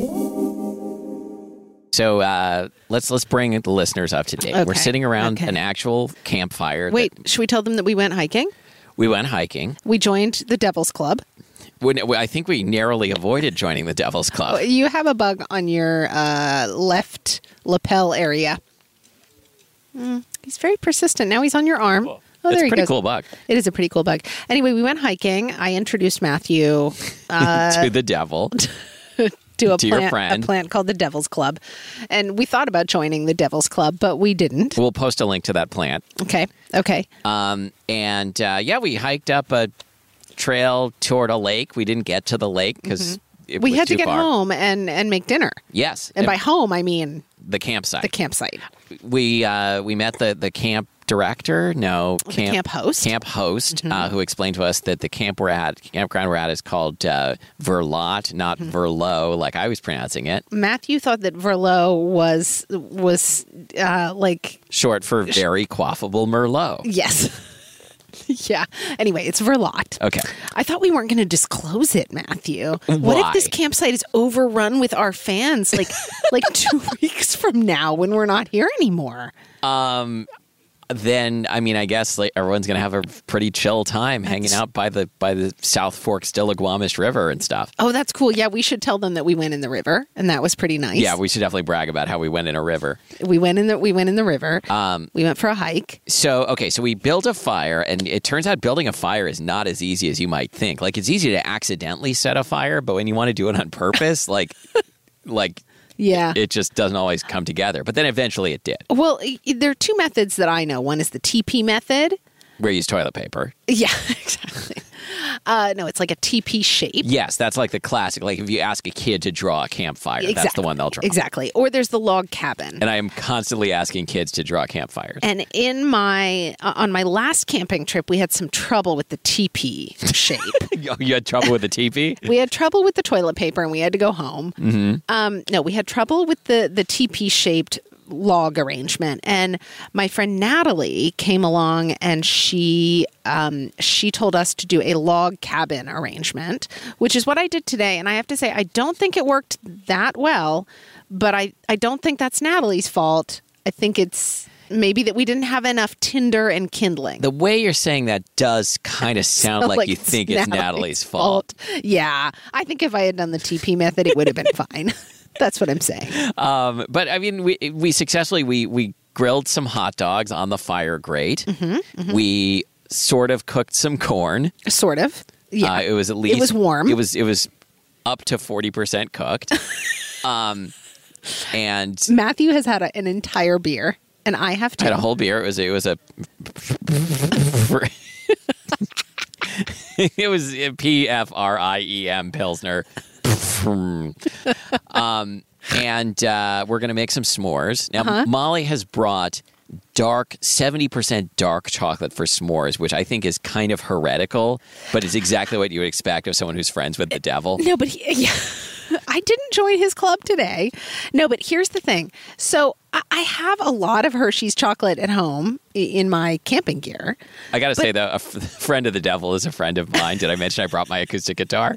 S1: So uh, let's let's bring the listeners up to date.
S2: Okay.
S1: We're sitting around
S2: okay.
S1: an actual campfire.
S2: Wait,
S1: that,
S2: should we tell them that we went hiking?
S1: We went hiking.
S2: We joined the Devil's Club.
S1: When, I think we narrowly avoided joining the Devil's Club.
S2: You have a bug on your uh, left lapel area. Mm, he's very persistent. Now he's on your arm.
S1: Cool.
S2: Oh, there
S1: it's a
S2: he
S1: pretty
S2: goes.
S1: cool bug.
S2: It is a pretty cool bug. Anyway, we went hiking. I introduced Matthew uh,
S1: to the devil.
S2: to a
S1: to
S2: plant,
S1: your friend.
S2: a plant called the Devil's Club. And we thought about joining the Devil's Club, but we didn't.
S1: We'll post a link to that plant.
S2: Okay. Okay.
S1: Um, and uh, yeah, we hiked up a trail toward a lake. We didn't get to the lake because mm-hmm. it
S2: we
S1: was
S2: had
S1: too
S2: to get
S1: far.
S2: home and, and make dinner.
S1: Yes.
S2: And, and by home, I mean
S1: the campsite.
S2: The campsite.
S1: We uh, we met the, the camp director, no,
S2: the
S1: camp,
S2: camp host,
S1: camp host,
S2: mm-hmm.
S1: uh, who explained to us that the camp we're at, campground we're at, is called uh, Verlot, not mm-hmm. Verlo, like I was pronouncing it.
S2: Matthew thought that Verlo was was uh, like
S1: short for very quaffable Merlot.
S2: Yes. Yeah. Anyway, it's Verlot.
S1: Okay.
S2: I thought we weren't going to disclose it, Matthew.
S1: Why?
S2: What if this campsite is overrun with our fans like like two weeks from now when we're not here anymore?
S1: Um. Then, I mean, I guess like everyone's going to have a pretty chill time that's... hanging out by the by the South Fork Stillaguamish River and stuff.
S2: Oh, that's cool. Yeah, we should tell them that we went in the river, and that was pretty nice.
S1: Yeah, we should definitely brag about how we went in a river.
S2: We went in the we went in the river.
S1: Um,
S2: we went for a hike.
S1: So, okay, so we built a fire, and it turns out building a fire is not as easy as you might think. Like, it's easy to accidentally set a fire, but when you want to do it on purpose, like, like.
S2: Yeah.
S1: It just doesn't always come together. But then eventually it did.
S2: Well, there are two methods that I know. One is the T P method.
S1: Where you use toilet paper.
S2: Yeah, exactly. Uh, no, it's like a teepee shape.
S1: Yes, that's like the classic. Like if you ask a kid to draw a campfire,
S2: Exactly.
S1: that's the one they'll draw.
S2: Exactly. Or there's the log cabin.
S1: And I am constantly asking kids to draw campfires.
S2: And in my uh, on my last camping trip, we had some trouble with the teepee shape.
S1: You had trouble with the teepee?
S2: We had trouble with the toilet paper, and we had to go home.
S1: Mm-hmm.
S2: Um, no, we had trouble with the the teepee shaped log arrangement, and my friend Natalie came along, and she um, she told us to do a log cabin arrangement, which is what I did today. And I have to say, I don't think it worked that well, but I I don't think that's Natalie's fault. I think it's maybe that we didn't have enough tinder and kindling.
S1: The way you're saying that does kind of sound like, like you think it's Natalie's, Natalie's fault.
S2: fault. Yeah, I think if I had done the T P method, it would have been fine. That's what I'm saying.
S1: Um, but I mean, we we successfully we we grilled some hot dogs on the fire grate.
S2: Mm-hmm, mm-hmm.
S1: We sort of cooked some corn.
S2: Sort of. Yeah.
S1: Uh, it was at least
S2: it was warm.
S1: It was it was up to forty percent cooked. um, and
S2: Matthew has had a, an entire beer, and I have two.
S1: I had a whole beer. It was it was a. It was a P F R I E M Pilsner. um, and uh, we're going to make some s'mores. Now,
S2: uh-huh.
S1: Molly has brought dark, seventy percent dark chocolate for s'mores, which I think is kind of heretical, but is exactly what you would expect of someone who's friends with the devil.
S2: No, but he, yeah, I didn't join his club today. No, but here's the thing. So I, I have a lot of Hershey's chocolate at home in my camping gear.
S1: I got to say, though, a f- friend of the devil is a friend of mine. Did I mention I brought my acoustic guitar?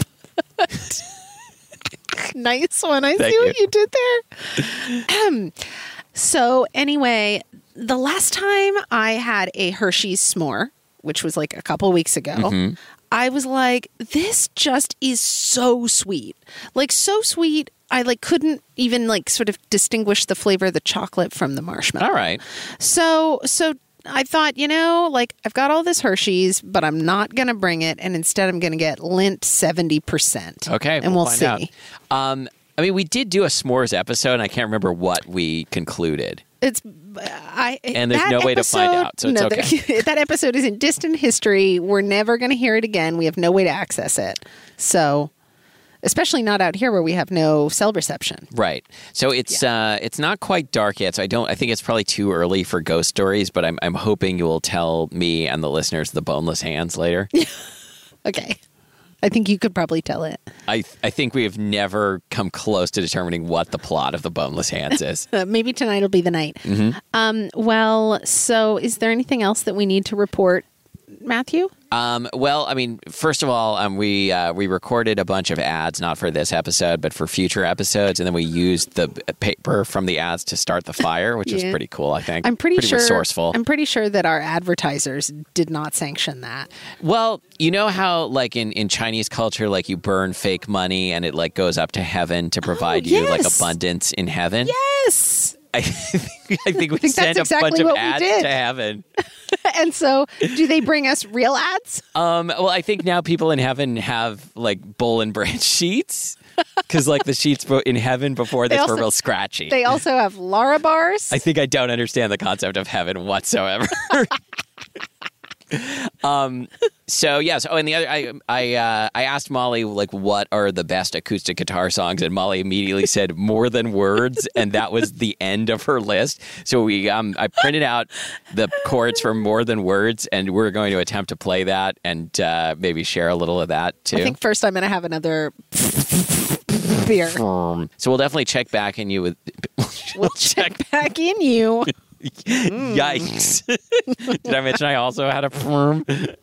S2: Nice one. I
S1: Thank
S2: see what
S1: you.
S2: you did there. Um, so anyway, the last time I had a Hershey's s'more, which was like a couple weeks ago, mm-hmm. I was like, this just is so sweet. Like so sweet. I like couldn't even like sort of distinguish the flavor of the chocolate from the marshmallow.
S1: All right.
S2: So, so I thought, you know, like I've got all this Hershey's, but I'm not going to bring it. And instead I'm going to get Lindt seventy percent.
S1: Okay.
S2: And we'll, we'll see.
S1: Out. Um, I mean, we did do a s'mores episode, and I can't remember what we concluded.
S2: It's I
S1: and there's no way
S2: episode,
S1: to find out, so it's
S2: no,
S1: okay.
S2: The, that episode is in distant history. We're never going to hear it again. We have no way to access it. So, especially not out here where we have no cell reception.
S1: Right. So it's yeah. uh, it's not quite dark yet. So I don't. I think it's probably too early for ghost stories. But I'm I'm hoping you will tell me and the listeners the boneless hands later.
S2: Okay. I think you could probably tell it.
S1: I I think we have never come close to determining what the plot of the boneless hands is.
S2: uh, maybe tonight will be the night.
S1: Mm-hmm.
S2: Um, well, so is there anything else that we need to report, Matthew?
S1: Um, well, I mean, first of all, um, we uh, we recorded a bunch of ads, not for this episode, but for future episodes, and then we used the paper from the ads to start the fire, which yeah. is pretty cool, I think.
S2: I'm pretty,
S1: pretty
S2: sure.
S1: resourceful.
S2: I'm pretty sure that our advertisers did not sanction that.
S1: Well, you know how, like in, in Chinese culture, like you burn fake money and it like goes up to heaven to provide
S2: oh,
S1: you
S2: yes.
S1: like abundance in heaven.
S2: Yes.
S1: I think, I think we
S2: I think
S1: sent a
S2: exactly
S1: bunch of
S2: what
S1: ads
S2: we did.
S1: to heaven.
S2: And so, do they bring us real ads?
S1: Um, well, I think now people in heaven have like bowl and branch sheets because like the sheets in heaven before this
S2: also,
S1: were real scratchy.
S2: They also have Lara bars.
S1: I think I don't understand the concept of heaven whatsoever. um. So yes. Oh, and the other, I I uh, I asked Molly like, what are the best acoustic guitar songs, and Molly immediately said "More Than Words," and that was the end of her list. So we um I printed out the chords for "More Than Words," and we're going to attempt to play that and uh, maybe share a little of that too.
S2: I think first I'm going to have another beer.
S1: Um, so we'll definitely check back in you with.
S2: We'll check back in you.
S1: Yikes. Did I mention I also had a firm?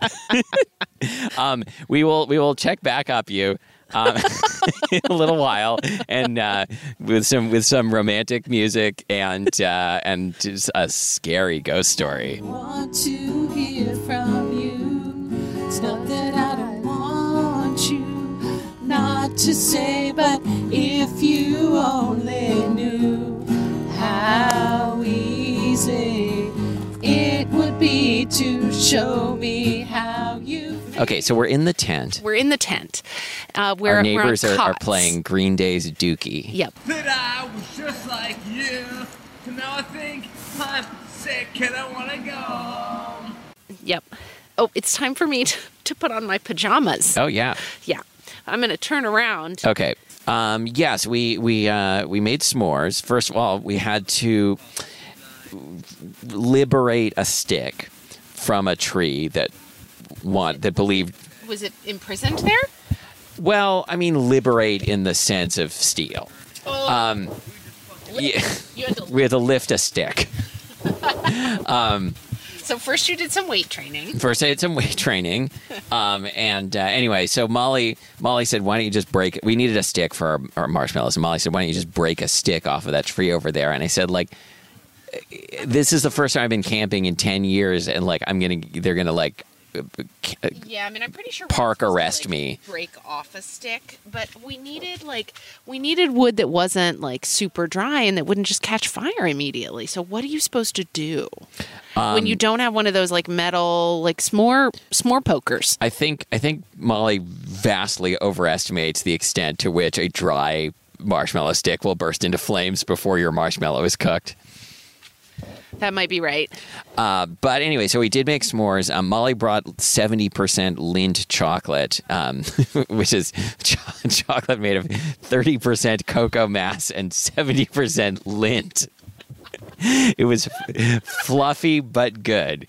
S1: um, we will we will check back up you um, in a little while, and uh, with some with some romantic music and uh, and just a scary ghost story.
S3: I want to hear from you. It's not that I don't want you not to say, but if you only knew how easy it would be to show me how you feel.
S1: Okay, so we're in the tent.
S2: We're in the tent. Uh, we're,
S1: Our neighbors
S2: we're on
S1: are, are
S2: cots.
S1: playing Green Day's Dookie.
S2: Yep.
S4: That I was just like you. Now I think I'm sick and I want to go.
S2: Yep. Oh, it's time for me to, to put on my pajamas.
S1: Oh, yeah.
S2: Yeah. I'm going to turn around.
S1: Okay. Um, yes, we we uh, we made s'mores. First of all, we had to liberate a stick from a tree that want that believed.
S2: Was it imprisoned there?
S1: Well, I mean, liberate in the sense of steal.
S2: Oh.
S1: Um, yeah,
S2: You had to
S1: we had to lift a stick.
S2: So first you did some weight training.
S1: First, I did some weight training, um, and uh, anyway, so Molly, Molly said, "Why don't you just break?" We needed a stick for our, our marshmallows, and Molly said, "Why don't you just break a stick off of that tree over there?" And I said, "Like, this is the first time I've been camping in ten years, and like, I'm gonna, they're gonna like."
S2: Yeah, I mean, I'm pretty sure
S1: Park
S2: we're supposed to,
S1: arrest
S2: like,
S1: me.
S2: break off a stick, but we needed like we needed wood that wasn't like super dry and that wouldn't just catch fire immediately. So what are you supposed to do
S1: Um,
S2: when you don't have one of those like metal like s'more s'more pokers?
S1: I think I think Molly vastly overestimates the extent to which a dry marshmallow stick will burst into flames before your marshmallow is cooked.
S2: That might be right.
S1: Uh, but anyway, so we did make s'mores. Um, Molly brought seventy percent Lindt chocolate, um, which is ch- chocolate made of thirty percent cocoa mass and seventy percent Lindt. It was f- fluffy but good.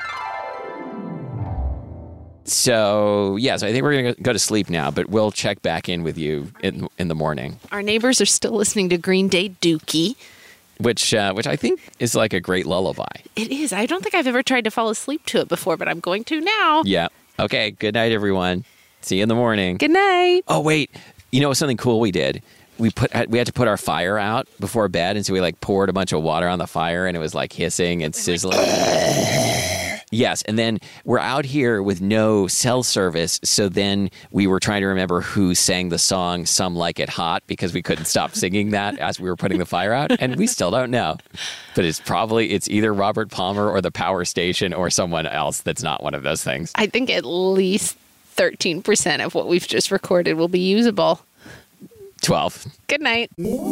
S1: So, yeah, so I think we're going to go to sleep now, but we'll check back in with you in, in the morning,
S2: Our neighbors are still listening to Green Day Dookie.
S1: which uh, which I think is like a great lullaby.
S2: It is. I don't think I've ever tried to fall asleep to it before, but I'm going to now.
S1: Yeah. Okay, good night, everyone. See you in the morning.
S2: Good night.
S1: Oh, wait. You know something cool we did? We put we had to put our fire out before bed, and so we like poured a bunch of water on the fire, and it was like hissing and sizzling. Yes, and then we're out here with no cell service, so then we were trying to remember who sang the song "Some Like It Hot" because we couldn't stop singing that as we were putting the fire out, and we still don't know. But it's probably it's either Robert Palmer or the Power Station or someone else that's not one of those things.
S2: I think at least thirteen percent of what we've just recorded will be usable.
S1: twelve.
S2: Good night.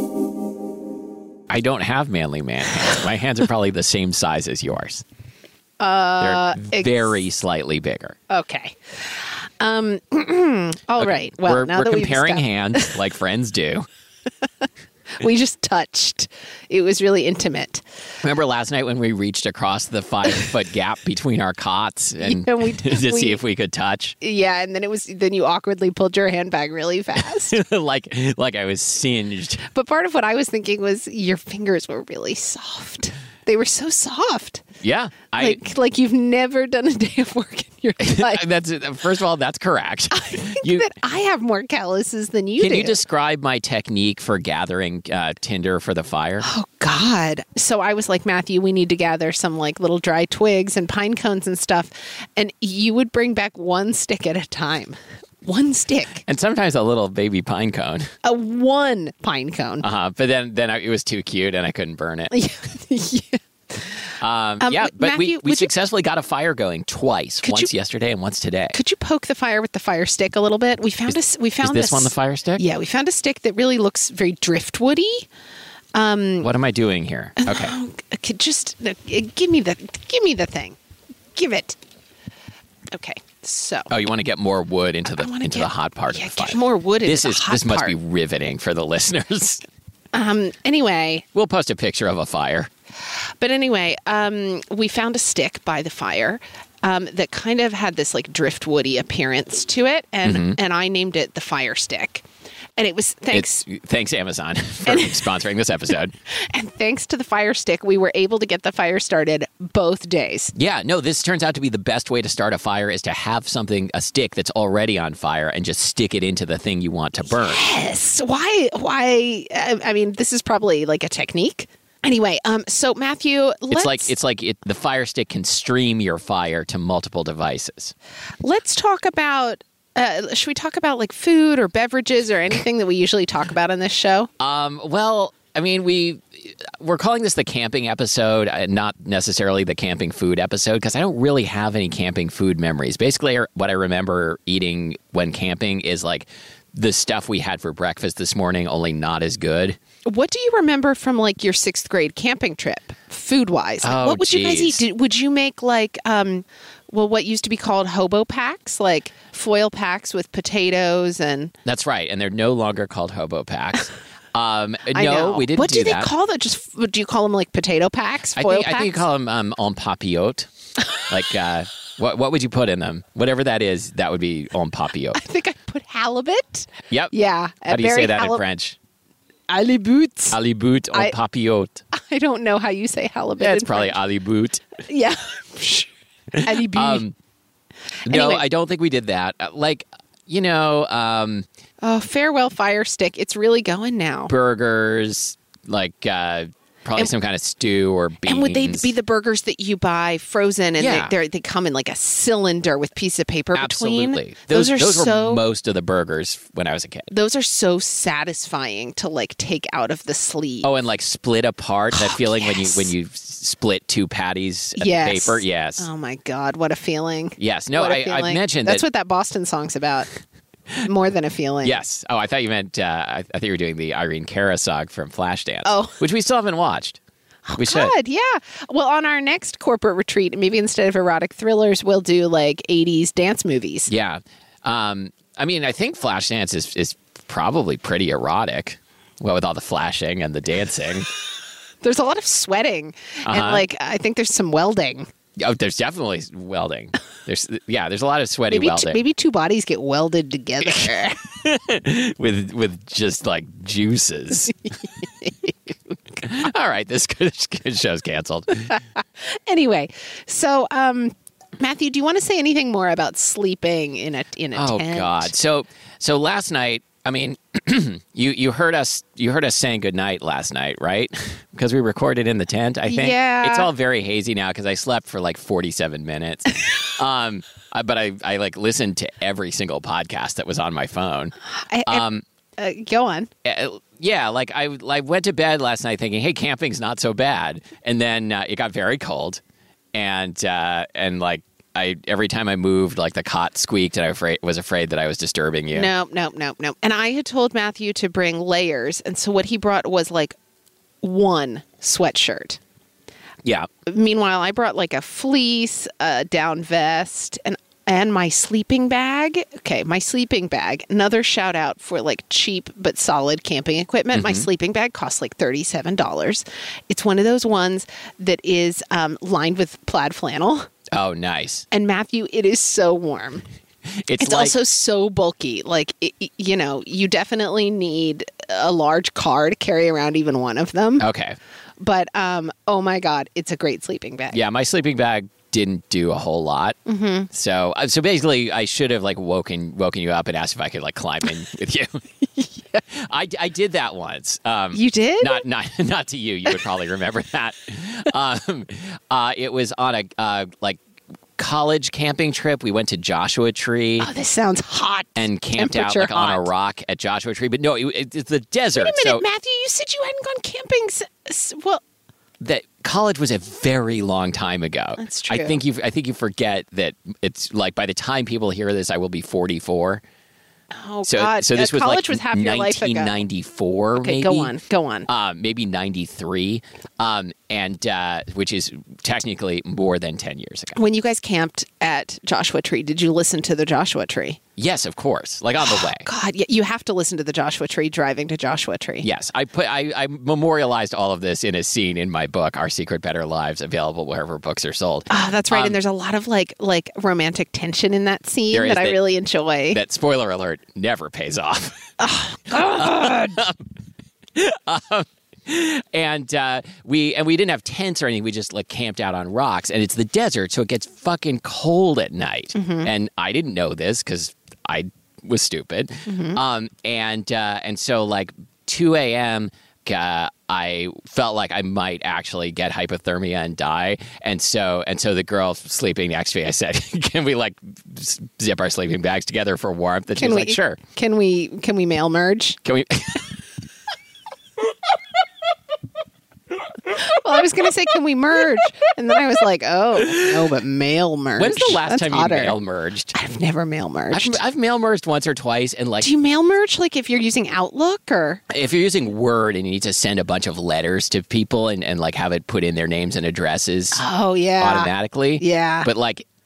S1: I don't have manly man hands. My hands are probably the same size as yours. Uh, They're
S2: ex-
S1: very slightly bigger.
S2: Okay. Um, all right. Well,
S1: we're
S2: now
S1: we're
S2: that
S1: comparing
S2: we've
S1: hands like friends do.
S2: we just touched. It was really intimate.
S1: Remember last night when we reached across the five foot gap between our cots and
S2: Yeah, we-
S1: to
S2: we-
S1: see if we could touch,
S2: Yeah, and then it was then you awkwardly pulled your hand back really fast.
S1: like like I was singed.
S2: But part of what I was thinking was your fingers were really soft. They were so soft.
S1: Yeah, I.
S2: Like like you've never done a day of work in your life.
S1: That's first of all, that's correct.
S2: I think
S1: You-
S2: that I have more calluses than you
S1: Can
S2: do.
S1: you describe my technique for gathering uh, tinder for the fire?
S2: Oh God. So I was like, Matthew, we need to gather some like little dry twigs and pine cones and stuff. And you would bring back one stick at a time. One stick.
S1: And sometimes a little baby pine cone.
S2: A one pine cone.
S1: Uh huh. But then then I, it was too cute and I couldn't burn it.
S2: Yeah.
S1: Um,
S2: Um,
S1: yeah,
S2: w-
S1: but
S2: Matthew,
S1: we, we
S2: would you-
S1: successfully got a fire going twice.
S2: Could
S1: once
S2: you-
S1: yesterday and once today.
S2: Could you poke the fire with the fire stick a little bit? We found
S1: Is-
S2: a we found
S1: Is this
S2: a,
S1: one the fire stick?
S2: Yeah, we found a stick that really looks very driftwoody.
S1: What am I doing here? Okay.
S2: Oh, okay, just uh, give me the give me the thing. Give it. Okay. So.
S1: Oh, you want to get more wood into the
S2: I wanna
S1: into
S2: get-
S1: the hot part
S2: yeah,
S1: of the fire.
S2: get more wood into
S1: This
S2: the
S1: is
S2: hot
S1: this must
S2: part.
S1: be riveting for the listeners.
S2: Um. Anyway,
S1: We'll post a picture of a fire.
S2: But anyway, um, we found a stick by the fire um, that kind of had this like driftwoody appearance to it, and
S1: Mm-hmm.
S2: and I named it the fire stick. And it was thanks
S1: It's, thanks Amazon for sponsoring this episode.
S2: and thanks to the fire stick, we were able to get the fire started both days.
S1: Yeah, no, this turns out to be the best way to start a fire is to have something, a stick that's already on fire and just stick it into the thing you want to burn.
S2: Yes. Why? Why? I, I mean, this is probably like a technique. Anyway, um, so Matthew, let's
S1: It's like it's like it, the fire stick can stream your fire to multiple devices.
S2: let's talk about. Uh, should we talk about like food or beverages or anything that we usually talk about on this show?
S1: Um, well, I mean, we we're calling this the camping episode, uh, not necessarily the camping food episode, because I don't really have any camping food memories. Basically, what I remember eating when camping is like the stuff we had for breakfast this morning, only not as good.
S2: What do you remember from like your sixth grade camping trip, food wise? Like,
S1: Oh,
S2: what would you guys eat?
S1: geez.
S2: Did, would you make like um, well, what used to be called hobo packs, like foil packs with potatoes and.
S1: That's right, and they're no longer called hobo packs. Um,
S2: I
S1: no,
S2: know.
S1: we didn't
S2: What
S1: do
S2: do they
S1: that.
S2: call that? Just do you call them like potato packs?
S1: I
S2: Foil
S1: think,
S2: packs?
S1: I think you call them um, en papillote. Like, uh, what what would you put in them? Whatever that is, that would be en papillote.
S2: I think I put halibut.
S1: Yep.
S2: Yeah.
S1: How do you say that
S2: halib-
S1: in French?
S2: Halibut.
S1: Halibut en
S2: I-
S1: papillote.
S2: I don't know how you say halibut.
S1: Yeah, it's
S2: in
S1: probably
S2: French.
S1: halibut.
S2: Yeah. Halibut.
S1: Um, no,
S2: Anyway.
S1: I don't think we did that. Uh, Like, you know, um,
S2: Oh, farewell fire stick. It's really going now.
S1: burgers, like uh, probably
S2: And-
S1: some kind of stew or beans.
S2: And would they be the burgers that you buy frozen and
S1: Yeah.
S2: they they're- they come in like a cylinder with piece of paper between?
S1: Absolutely. Those,
S2: are
S1: those
S2: so
S1: were most of the burgers when I was a kid.
S2: those are so satisfying to like take out of the sleeve.
S1: Oh, and like split apart, that feeling
S2: yes.
S1: when you when you s- split two patties of
S2: yes.
S1: paper. Yes.
S2: Oh my God, what a feeling.
S1: Yes. No,
S2: What a
S1: I, I
S2: feeling.
S1: mentioned
S2: That's
S1: that.
S2: what that Boston song's about. More than a feeling.
S1: Yes. Oh, I thought you meant. Uh, I, I thought you were doing the Irene Cara song from Flashdance.
S2: Oh.
S1: which we still haven't watched. we should.
S2: God, yeah. Well, on our next corporate retreat, maybe instead of erotic thrillers, we'll do like eighties dance movies.
S1: Yeah. Um, I mean, I think Flashdance is is probably pretty erotic. Well, with all the flashing and the dancing.
S2: There's a lot of sweating, and
S1: Uh-huh.
S2: like I think there's some welding.
S1: Oh, there's definitely welding. There's yeah, there's a lot of sweaty
S2: Maybe t-
S1: welding
S2: maybe two bodies get welded together.
S1: with with just like juices. All right, this show's canceled.
S2: Anyway, so um, Matthew, do you want to say anything more about sleeping in a in a
S1: Oh
S2: tent?
S1: God! So so last night, I mean, you you heard us you heard us saying goodnight last night, right? Because we recorded in the tent. I think
S2: Yeah.
S1: it's all very hazy now because I slept for like forty-seven minutes. um, I, but I I like listened to every single podcast that was on my phone.
S2: I, I-
S1: Um,
S2: uh, go on.
S1: uh, yeah, like I I went to bed last night thinking, hey, camping's not so bad, and then uh, it got very cold, and uh, and like. I every time I moved, like the cot squeaked, and I afraid, was afraid that I was disturbing you.
S2: No, no, no, no. And I had told Matthew to bring layers, and so what he brought was like one sweatshirt.
S1: Yeah,
S2: Meanwhile, I brought like a fleece, a down vest, and and my sleeping bag. Okay, my sleeping bag. Another shout out for like cheap but solid camping equipment. My sleeping bag costs like thirty-seven dollars. It's one of those ones that is um, lined with plaid flannel.
S1: Oh, nice.
S2: And Matthew, it is so warm.
S1: It's,
S2: It's
S1: like,
S2: also so bulky. Like, it, it- you know, you definitely need a large car to carry around even one of them.
S1: okay.
S2: But, um, oh my God, it's a great sleeping bag.
S1: Yeah, my sleeping bag didn't do a whole lot. Mm-hmm. So, uh, so basically, I should have like woken woken you up and asked if I could like climb in with you. I, I did that once. Um,
S2: You did?
S1: Not not not to you. You would probably remember that. Um, uh, it was on a uh, like college camping trip. We went to Joshua Tree.
S2: Oh, this sounds hot.
S1: And camped out
S2: Temperature
S1: like on a
S2: hot.
S1: rock at Joshua Tree, but no, it, it, it's the desert.
S2: Wait a minute,
S1: so
S2: Matthew, you said you hadn't gone camping. s- s- Well,
S1: that college was a very long time ago.
S2: That's
S1: I
S2: true.
S1: think you I think you forget that it's like by the time people hear this, I will be forty-four.
S2: oh
S1: So
S2: God,
S1: so this
S2: Uh,
S1: was
S2: college
S1: like
S2: was half your life ago.
S1: nineteen ninety-four.
S2: Okay,
S1: maybe.
S2: go on, go on.
S1: Uh, maybe ninety-three, um, and uh, which is technically more than ten years ago.
S2: When you guys camped at Joshua Tree, did you listen to the Joshua Tree?
S1: Yes, of course. Like on the way.
S2: God, y- you have to listen to the Joshua Tree driving to Joshua Tree.
S1: Yes, I put I, I memorialized all of this in a scene in my book, Our Secret Better Lives, available wherever books are sold.
S2: Oh, that's right.
S1: Um,
S2: and there's a lot of like like romantic tension in that scene
S1: There is
S2: that I
S1: that-
S2: really enjoy.
S1: That spoiler alert never pays off. Um, and uh, we and we didn't have tents or anything. We just like camped out on rocks, and it's the desert, so it gets fucking cold at night.
S2: Mm-hmm.
S1: And I didn't know this because I was stupid.
S2: Mm-hmm.
S1: Um, and uh, and so like two a.m. Uh, I felt like I might actually get hypothermia and die, and so and so the girl sleeping next to me, I said, "Can we like zip our sleeping bags together for warmth?" And she was like, "Sure."
S2: Can we can we mail merge?
S1: Can we?
S2: Well, I was going to say, can we merge? And then I was like, oh, no, but mail merge.
S1: When's the last
S2: That's
S1: time
S2: hotter.
S1: you mail merged?
S2: I've never mail
S1: I've,
S2: merged.
S1: I've mail merged once or twice, and like
S2: Do you mail merge like if you're using Outlook or?
S1: if you're using Word and you need to send a bunch of letters to people and, and like have it put in their names and addresses
S2: Oh, yeah.
S1: automatically,
S2: Yeah.
S1: But like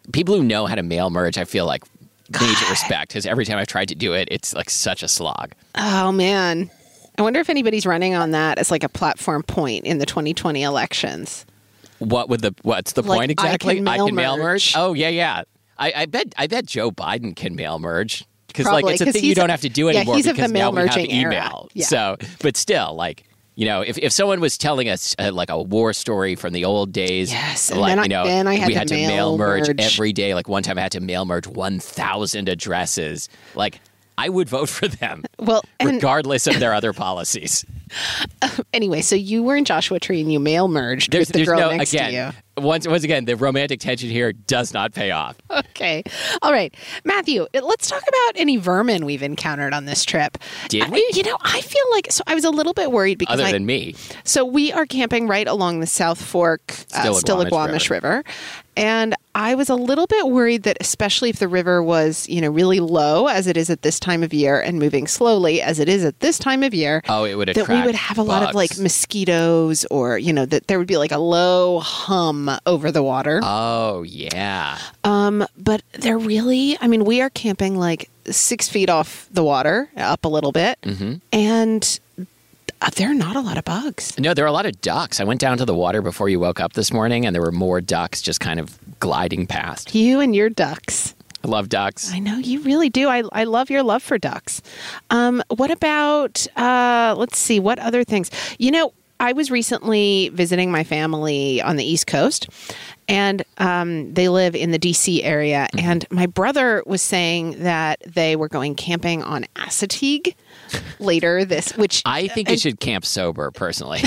S1: people who know how to mail merge, I feel like major respect, because every time I've tried to do it, it's like such a slog.
S2: Oh, man. I wonder if anybody's running on that as like a platform point in the twenty twenty elections.
S1: What would the what's the
S2: Like,
S1: point exactly?
S2: I can mail
S1: I can mail
S2: merge.
S1: merge. Oh yeah, yeah. I, I bet I bet Joe Biden can mail merge because
S2: Probably,
S1: like it's a
S2: 'cause
S1: thing you
S2: he's
S1: don't
S2: a-
S1: have to do
S2: yeah,
S1: anymore
S2: he's of
S1: because
S2: the
S1: now
S2: mail
S1: we have
S2: merging era.
S1: email.
S2: Yeah.
S1: So, but still, like you know, if, if someone was telling us uh, like a war story from the old days,
S2: Yes, and
S1: like
S2: then I-
S1: you know,
S2: then I had
S1: we
S2: to
S1: had to
S2: mail
S1: mail merge,
S2: merge.
S1: every day. Like one time, I had to mail merge one thousand addresses. Like I would vote for them,
S2: Well, and
S1: regardless of their other policies.
S2: anyway, so you were in Joshua Tree and you mail merged
S1: There's,
S2: with the
S1: there's
S2: girl
S1: no
S2: next
S1: again.
S2: to you.
S1: Once, once again, the romantic tension here does not pay off.
S2: Okay. All right. Matthew, let's talk about any vermin we've encountered on this trip.
S1: Did
S2: I-
S1: we?
S2: you know, I feel like, so I was a little bit worried because
S1: Other
S2: I,
S1: than me,
S2: so we are camping right along the South Fork, uh,
S1: Stillaguamish
S2: Stillaguamish River. And I was a little bit worried that, especially if the river was, you know, really low as it is at this time of year and moving slowly as it is at this time of year,
S1: oh, it would
S2: that we
S1: attract
S2: would have a lot of like
S1: bugs.
S2: mosquitoes, or, you know, that there would be like a low hum over the water.
S1: Oh yeah.
S2: Um, but they're really, I mean, we are camping like six feet off the water, up a little bit,
S1: Mm-hmm.
S2: and uh, there are not a lot of bugs.
S1: No, there are a lot of ducks. I went down to the water before you woke up this morning, and there were more ducks just kind of gliding past.
S2: You and your ducks.
S1: I love ducks.
S2: I know you really do. I, I love your love for ducks. Um, what about, uh, let's see, what other things? You know, I was recently visiting my family on the East Coast, and um, they live in the D C area.
S1: Mm-hmm.
S2: And my brother was saying that they were going camping on Assateague later this, which
S1: I think you should camp sober, personally.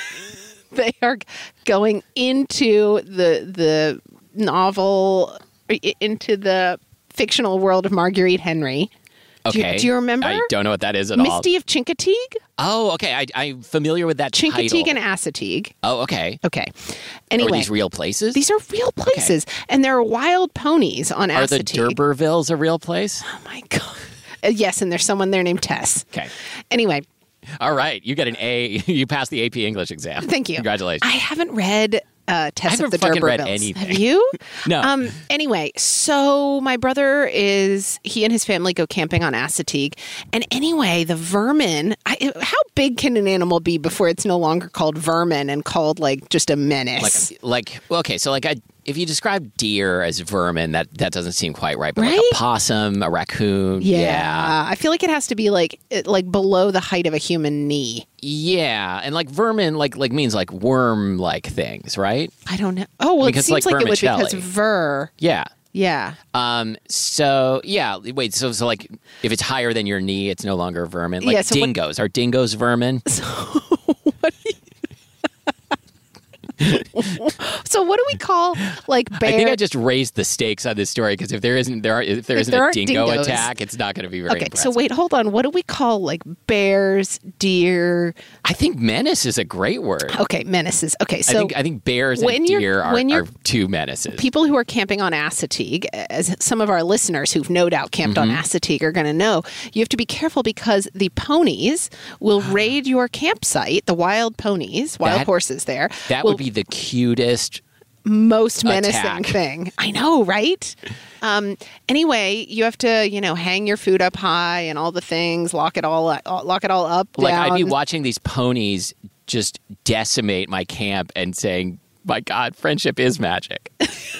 S2: they are going into the the novel, i- into the fictional world of Marguerite Henry. Do you-
S1: Okay.
S2: do you remember?
S1: I don't know what that is at all.
S2: Misty of Chincoteague?
S1: Oh, okay. I, I'm familiar with that
S2: Chincoteague
S1: title.
S2: and Assateague.
S1: Oh, okay.
S2: Okay.
S1: Are
S2: Anyway,
S1: these real places?
S2: these are real places, and there are wild ponies on
S1: Are the
S2: Assateague.
S1: D'Urbervilles a real place?
S2: Oh my god! Uh, yes, and there's someone there named Tess.
S1: Okay.
S2: Anyway,
S1: All right. You get an A. You passed the A P English exam.
S2: thank you.
S1: Congratulations.
S2: I haven't read uh, Tess
S1: I haven't
S2: of the
S1: fucking read
S2: D'Urbervilles.
S1: anything.
S2: Have you?
S1: No.
S2: Um. Anyway, so my brother is he and his family go camping on Assateague, and anyway, the vermin. I, how big can an animal be before it's no longer called vermin and called like just a menace?
S1: like, like, well, okay. So, like, I, if you describe deer as vermin, that, that doesn't seem quite right. But like
S2: Right?
S1: a possum, a raccoon.
S2: yeah.
S1: Yeah.
S2: I feel like it has to be like it- like below the height of a human knee.
S1: Yeah, and like vermin, like like means like worm-like things, right?
S2: I don't know. Oh well,
S1: Because,
S2: it seems
S1: like,
S2: like, it would because
S1: vermicelli.
S2: ver.
S1: Yeah.
S2: Yeah.
S1: Um. So yeah. Wait. So so like, if it's higher than your knee, it's no longer vermin. Like
S2: Yeah, so what-
S1: dingoes. Are dingoes vermin?
S2: So what do we call like bear?
S1: I think I just raised the stakes on this story because if there isn't there are, if there
S2: If
S1: isn't
S2: there
S1: a
S2: aren't
S1: dingo
S2: dingoes-
S1: attack, it's not going to be very
S2: okay,
S1: impressive.
S2: so wait, hold on. What do we call like bears, deer?
S1: I think menace is a great word.
S2: Okay, menaces. Okay,
S1: I
S2: so
S1: think I think bears
S2: when
S1: and
S2: you're-
S1: deer are,
S2: when you're-
S1: are two menaces.
S2: people who are camping on Assateague, as some of our listeners who've no doubt camped
S1: Mm-hmm.
S2: on Assateague are going to know, you have to be careful because the ponies will raid your campsite. The wild ponies, wild
S1: That-
S2: horses there.
S1: that
S2: will
S1: would be the cutest.
S2: most menacing
S1: attack.
S2: thing. I know, right? Um, anyway, you have to, you know, hang your food up high and all the things, lock it all, up, lock it all up.
S1: Like
S2: down.
S1: I'd be watching these ponies just decimate my camp and saying, "My God, friendship is magic."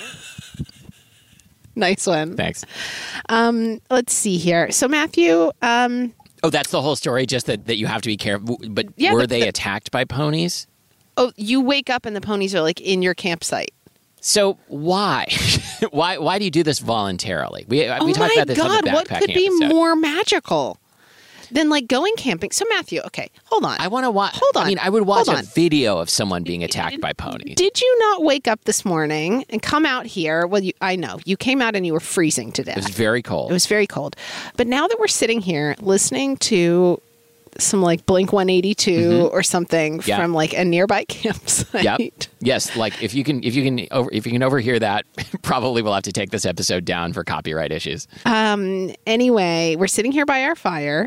S2: Nice one.
S1: Thanks.
S2: Um, let's see here. So Matthew, um,
S1: Oh, that's the whole story. Just that, that you have to be careful. But
S2: Yeah,
S1: were
S2: the-
S1: they
S2: the-
S1: attacked by ponies?
S2: oh, you wake up and the ponies are like in your campsite.
S1: So why, why, why do you do this voluntarily? We we
S2: Oh
S1: talked
S2: my
S1: about this
S2: God,
S1: on the
S2: what
S1: backpacking
S2: could be
S1: episode.
S2: more magical than like going camping? So Matthew, okay, hold on.
S1: I want to watch.
S2: Hold on.
S1: I mean, I would watch
S2: Hold
S1: a
S2: on.
S1: video of someone being attacked by ponies.
S2: Did you not wake up this morning and come out here? Well, you, I know you came out and you were freezing to death.
S1: It was very cold.
S2: It was very cold. But now that we're sitting here listening to some like Blink one eighty-two or something
S1: Yeah.
S2: from like a nearby campsite.
S1: Yep. Yes. Like if you can, if you can, over, if you can overhear that, probably we'll have to take this episode down for copyright issues.
S2: Um, anyway, we're sitting here by our fire.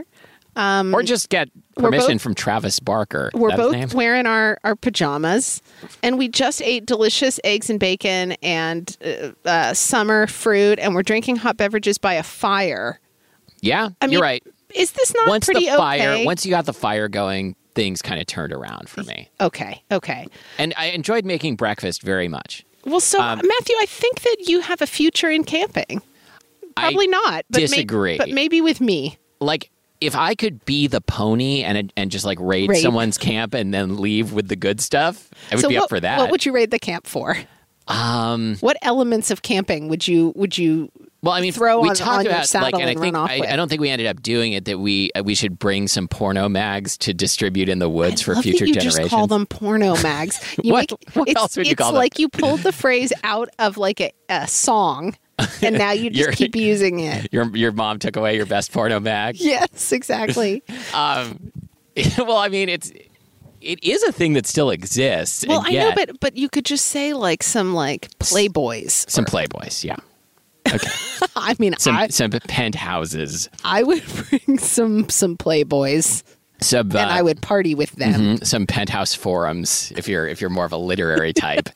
S2: Um,
S1: or just get
S2: we're
S1: permission
S2: both-
S1: from Travis Barker. Is
S2: We're
S1: that his
S2: both
S1: name?
S2: wearing our, our pajamas, and we just ate delicious eggs and bacon and uh, uh, summer fruit, and we're drinking hot beverages by a fire.
S1: Yeah,
S2: I mean,
S1: you're right.
S2: Is this not
S1: Once
S2: pretty
S1: the fire,
S2: okay?
S1: once you got the fire going, things kind of turned around for me.
S2: Okay, okay.
S1: And I enjoyed making breakfast very much.
S2: Well, so
S1: Um,
S2: Matthew, I think that you have a future in camping. Probably
S1: I
S2: not. But may-
S1: disagree.
S2: but maybe with me.
S1: Like, if I could be the pony and and just like raid,
S2: Raid.
S1: someone's camp and then leave with the good stuff, I would
S2: so
S1: be
S2: what,
S1: up for that.
S2: What would you raid the camp for?
S1: um,
S2: What elements of camping would you would you
S1: well, I mean,
S2: throw
S1: we
S2: on-
S1: talked
S2: on your
S1: about
S2: saddle
S1: like, and I
S2: and
S1: think
S2: run off
S1: I,
S2: with?
S1: I don't think we ended up doing it. That we uh, we should bring some porno mags to distribute in the woods
S2: I
S1: for
S2: love
S1: future
S2: that you
S1: generations.
S2: just call them porno mags. You
S1: What- what
S2: it's,
S1: else would you
S2: it's
S1: call them?
S2: like you pulled the phrase out of like a, a song, and now you just
S1: You're-
S2: keep using it.
S1: Your your mom took away your best porno mag.
S2: Yes, exactly.
S1: Um, well, I mean, it's it is a thing that still exists.
S2: Well,
S1: and
S2: I know,
S1: yet-
S2: but but you could just say like some like Playboys.
S1: some Playboys, yeah. Okay,
S2: I mean,
S1: some
S2: I
S1: some penthouses,
S2: I would bring some some Playboys,
S1: some uh,
S2: and I would party with them.
S1: mhm, some penthouse forums. If you're if you're more of a literary type,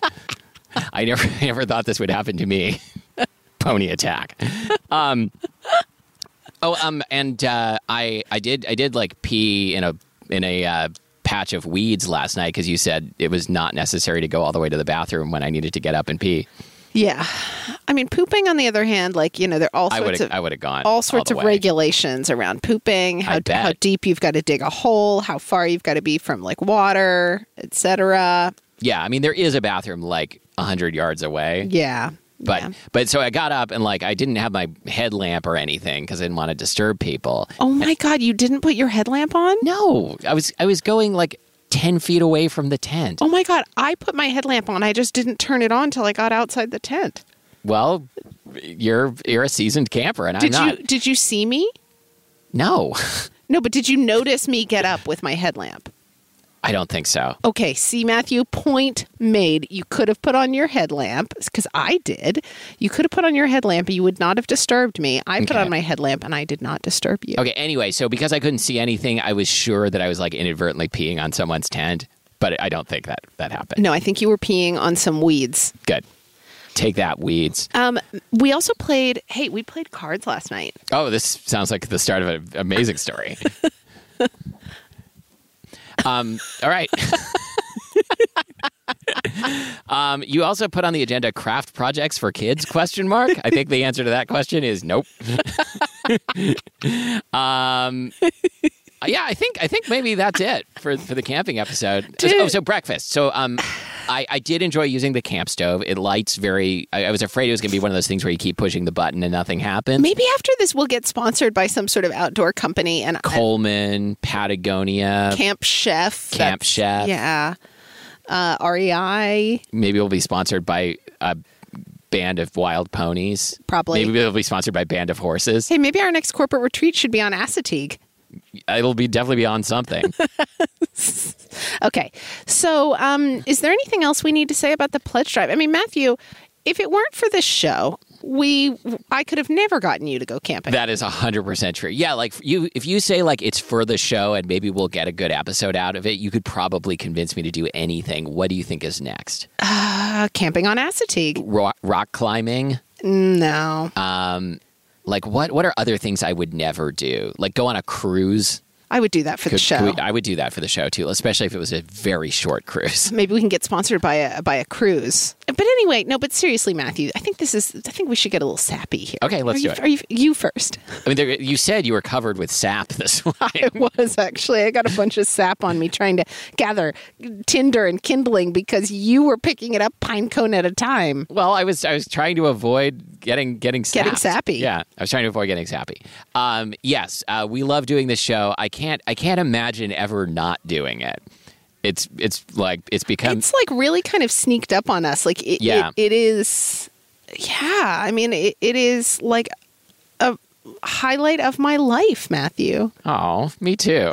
S1: I never I never thought this would happen to me. Pony attack. Um. Oh, um, and uh, I I did I did like pee in a in a uh, patch of weeds last night because you said it was not necessary to go all the way to the bathroom when I needed to get up and pee.
S2: Yeah, I mean, pooping. On the other hand, like you know, there are all
S1: I would
S2: sorts
S1: have
S2: of
S1: I would have gone
S2: all sorts
S1: the
S2: of
S1: way.
S2: regulations around pooping. How
S1: I bet.
S2: how deep you've got to dig a hole, how far you've got to be from like water, et cetera.
S1: Yeah, I mean there is a bathroom like a hundred yards away.
S2: Yeah,
S1: But
S2: yeah.
S1: but so I got up and like I didn't have my headlamp or anything because I didn't want to disturb people.
S2: Oh my God, you didn't put your headlamp on?
S1: No, I was I was going like ten feet away from the tent.
S2: Oh my God, I put my headlamp on. I just didn't turn it on till I got outside the tent.
S1: Well, you're you're a seasoned camper and
S2: Did
S1: I'm
S2: you
S1: not.
S2: did you see me?
S1: No,
S2: No, but did you notice me get up with my headlamp?
S1: I don't think so.
S2: Okay, see, Matthew, point made. You could have put on your headlamp, because I did. You could have put on your headlamp, and you would not have disturbed me. I put
S1: Okay.
S2: on my headlamp, and I did not disturb you.
S1: Okay, anyway, so because I couldn't see anything, I was sure that I was like inadvertently peeing on someone's tent, but I don't think that that happened.
S2: No, I think you were peeing on some weeds.
S1: Good. Take that, weeds.
S2: Um, we also played, hey, we played cards last night.
S1: Oh, this sounds like the start of an amazing story. um, all right. um, you also put on the agenda craft projects for kids, question mark. I think the answer to that question is nope. um, yeah, I think I think maybe that's it for for the camping episode.
S2: Dude.
S1: Oh, so breakfast. So um I, I did enjoy using the camp stove. It lights very I, I was afraid it was gonna be one of those things where you keep pushing the button and nothing happens.
S2: Maybe after this, we'll get sponsored by some sort of outdoor company and
S1: Coleman, Patagonia,
S2: Camp Chef.
S1: Camp
S2: That's-
S1: Chef.
S2: Yeah. Uh, R E I.
S1: Maybe we'll be sponsored by a band of wild ponies.
S2: Probably.
S1: Maybe we'll be sponsored by Band of Horses.
S2: Hey, maybe our next corporate retreat should be on Assateague.
S1: It'll be definitely be on something.
S2: Okay. So, um, is there anything else we need to say about the pledge drive? I mean, Matthew, if it weren't for this show, we I could have never gotten you to go camping.
S1: That is one hundred percent true. Yeah, like you if you say like it's for the show and maybe we'll get a good episode out of it, you could probably convince me to do anything. What do you think is next?
S2: uh, camping on Assateague.
S1: Rock, rock climbing?
S2: No.
S1: Um like what what are other things I would never do? Like go on a cruise?
S2: I would do that for the
S1: Could-
S2: show.
S1: could we- I would do that for the show too, especially if it was a very short cruise.
S2: Maybe we can get sponsored by a by a cruise. But anyway, no. But seriously, Matthew, I think this is. I think we should get a little sappy here.
S1: Okay, let's
S2: are
S1: do
S2: you,
S1: it.
S2: Are you you first?
S1: I mean, there, you said you were covered with sap this morning.
S2: I was actually. I got a bunch of sap on me trying to gather tinder and kindling because you were picking it up pine cone at a time.
S1: Well, I was I was trying to avoid getting getting sapped.
S2: Getting sappy.
S1: Yeah, I was trying to avoid getting sappy. Um, yes, uh, we love doing this show. I can't I can't imagine ever not doing it. It's it's like it's become
S2: It's like really kind of sneaked up on us. Like it,
S1: Yeah.
S2: it, it is. Yeah, I mean, it, it is like a highlight of my life, Matthew.
S1: oh me too.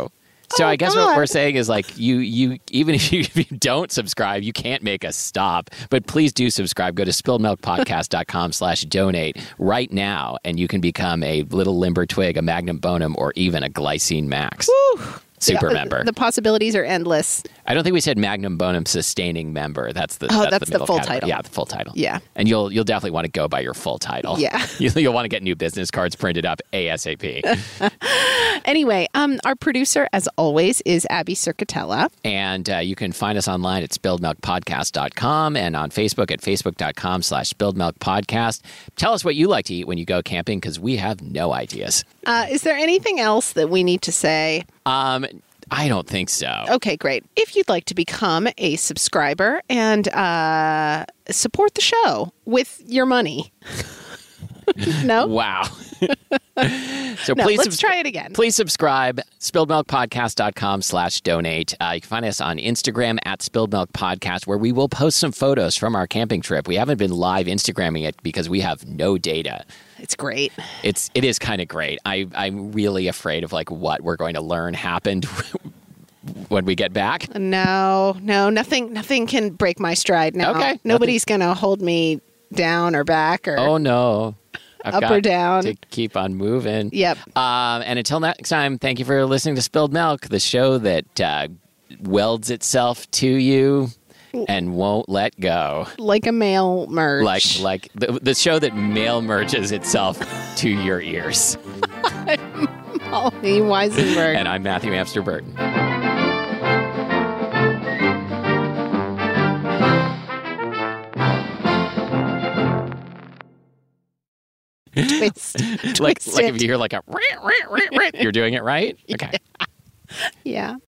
S1: So
S2: Oh,
S1: I guess
S2: God.
S1: what we're saying is like you, you even if you, if you don't subscribe, you can't make us stop. But please do subscribe. Go to spilledmilkpodcast.com slash donate right now, and you can become a little limber twig, a magnum bonum, or even a glycine max.
S2: Woo.
S1: Super
S2: The-
S1: member.
S2: The possibilities are endless.
S1: I don't think we said magnum bonum sustaining member. That's the
S2: Oh,
S1: that's,
S2: that's
S1: the,
S2: the
S1: middle
S2: full
S1: category.
S2: title.
S1: Yeah, the full title.
S2: Yeah.
S1: And you'll you'll definitely want to go by your full title.
S2: Yeah.
S1: You'll, you'll want to get new business cards printed up ASAP.
S2: Anyway, um, our producer, as always, is Abby Circatella.
S1: And uh, you can find us online at spilled milk podcast dot com and on Facebook at facebook.com slash spilled milk podcast. Tell us what you like to eat when you go camping, because we have no ideas.
S2: Uh, is there anything else that we need to say?
S1: Um, I don't think so.
S2: Okay, great. If you'd like to become a subscriber and uh, support the show with your money. No?
S1: Wow. So
S2: No,
S1: please
S2: let's try it again.
S1: Please subscribe, spilledmilkpodcast.com slash donate. Uh, you can find us on Instagram at Spilled Milk Podcast, where we will post some photos from our camping trip. We haven't been live Instagramming it because we have no data.
S2: It's great.
S1: It's it is kind of great. I I'm really afraid of like what we're going to learn happened when we get back.
S2: No, no, nothing nothing can break my stride now.
S1: Okay,
S2: Nobody's going to hold me down or back or
S1: Oh no. I've
S2: Up
S1: got
S2: or down.
S1: to keep on moving.
S2: Yep.
S1: Um, and until next time, thank you for listening to Spilled Milk, the show that uh, welds itself to you and won't let go.
S2: like a mail merge.
S1: Like like the, the show that mail merges itself to your ears.
S2: Molly Weisenberg.
S1: And I'm Matthew Amster Burton.
S2: Twist.
S1: like
S2: Twist
S1: like
S2: it.
S1: if you hear like a you're doing it right? Okay.
S2: Yeah.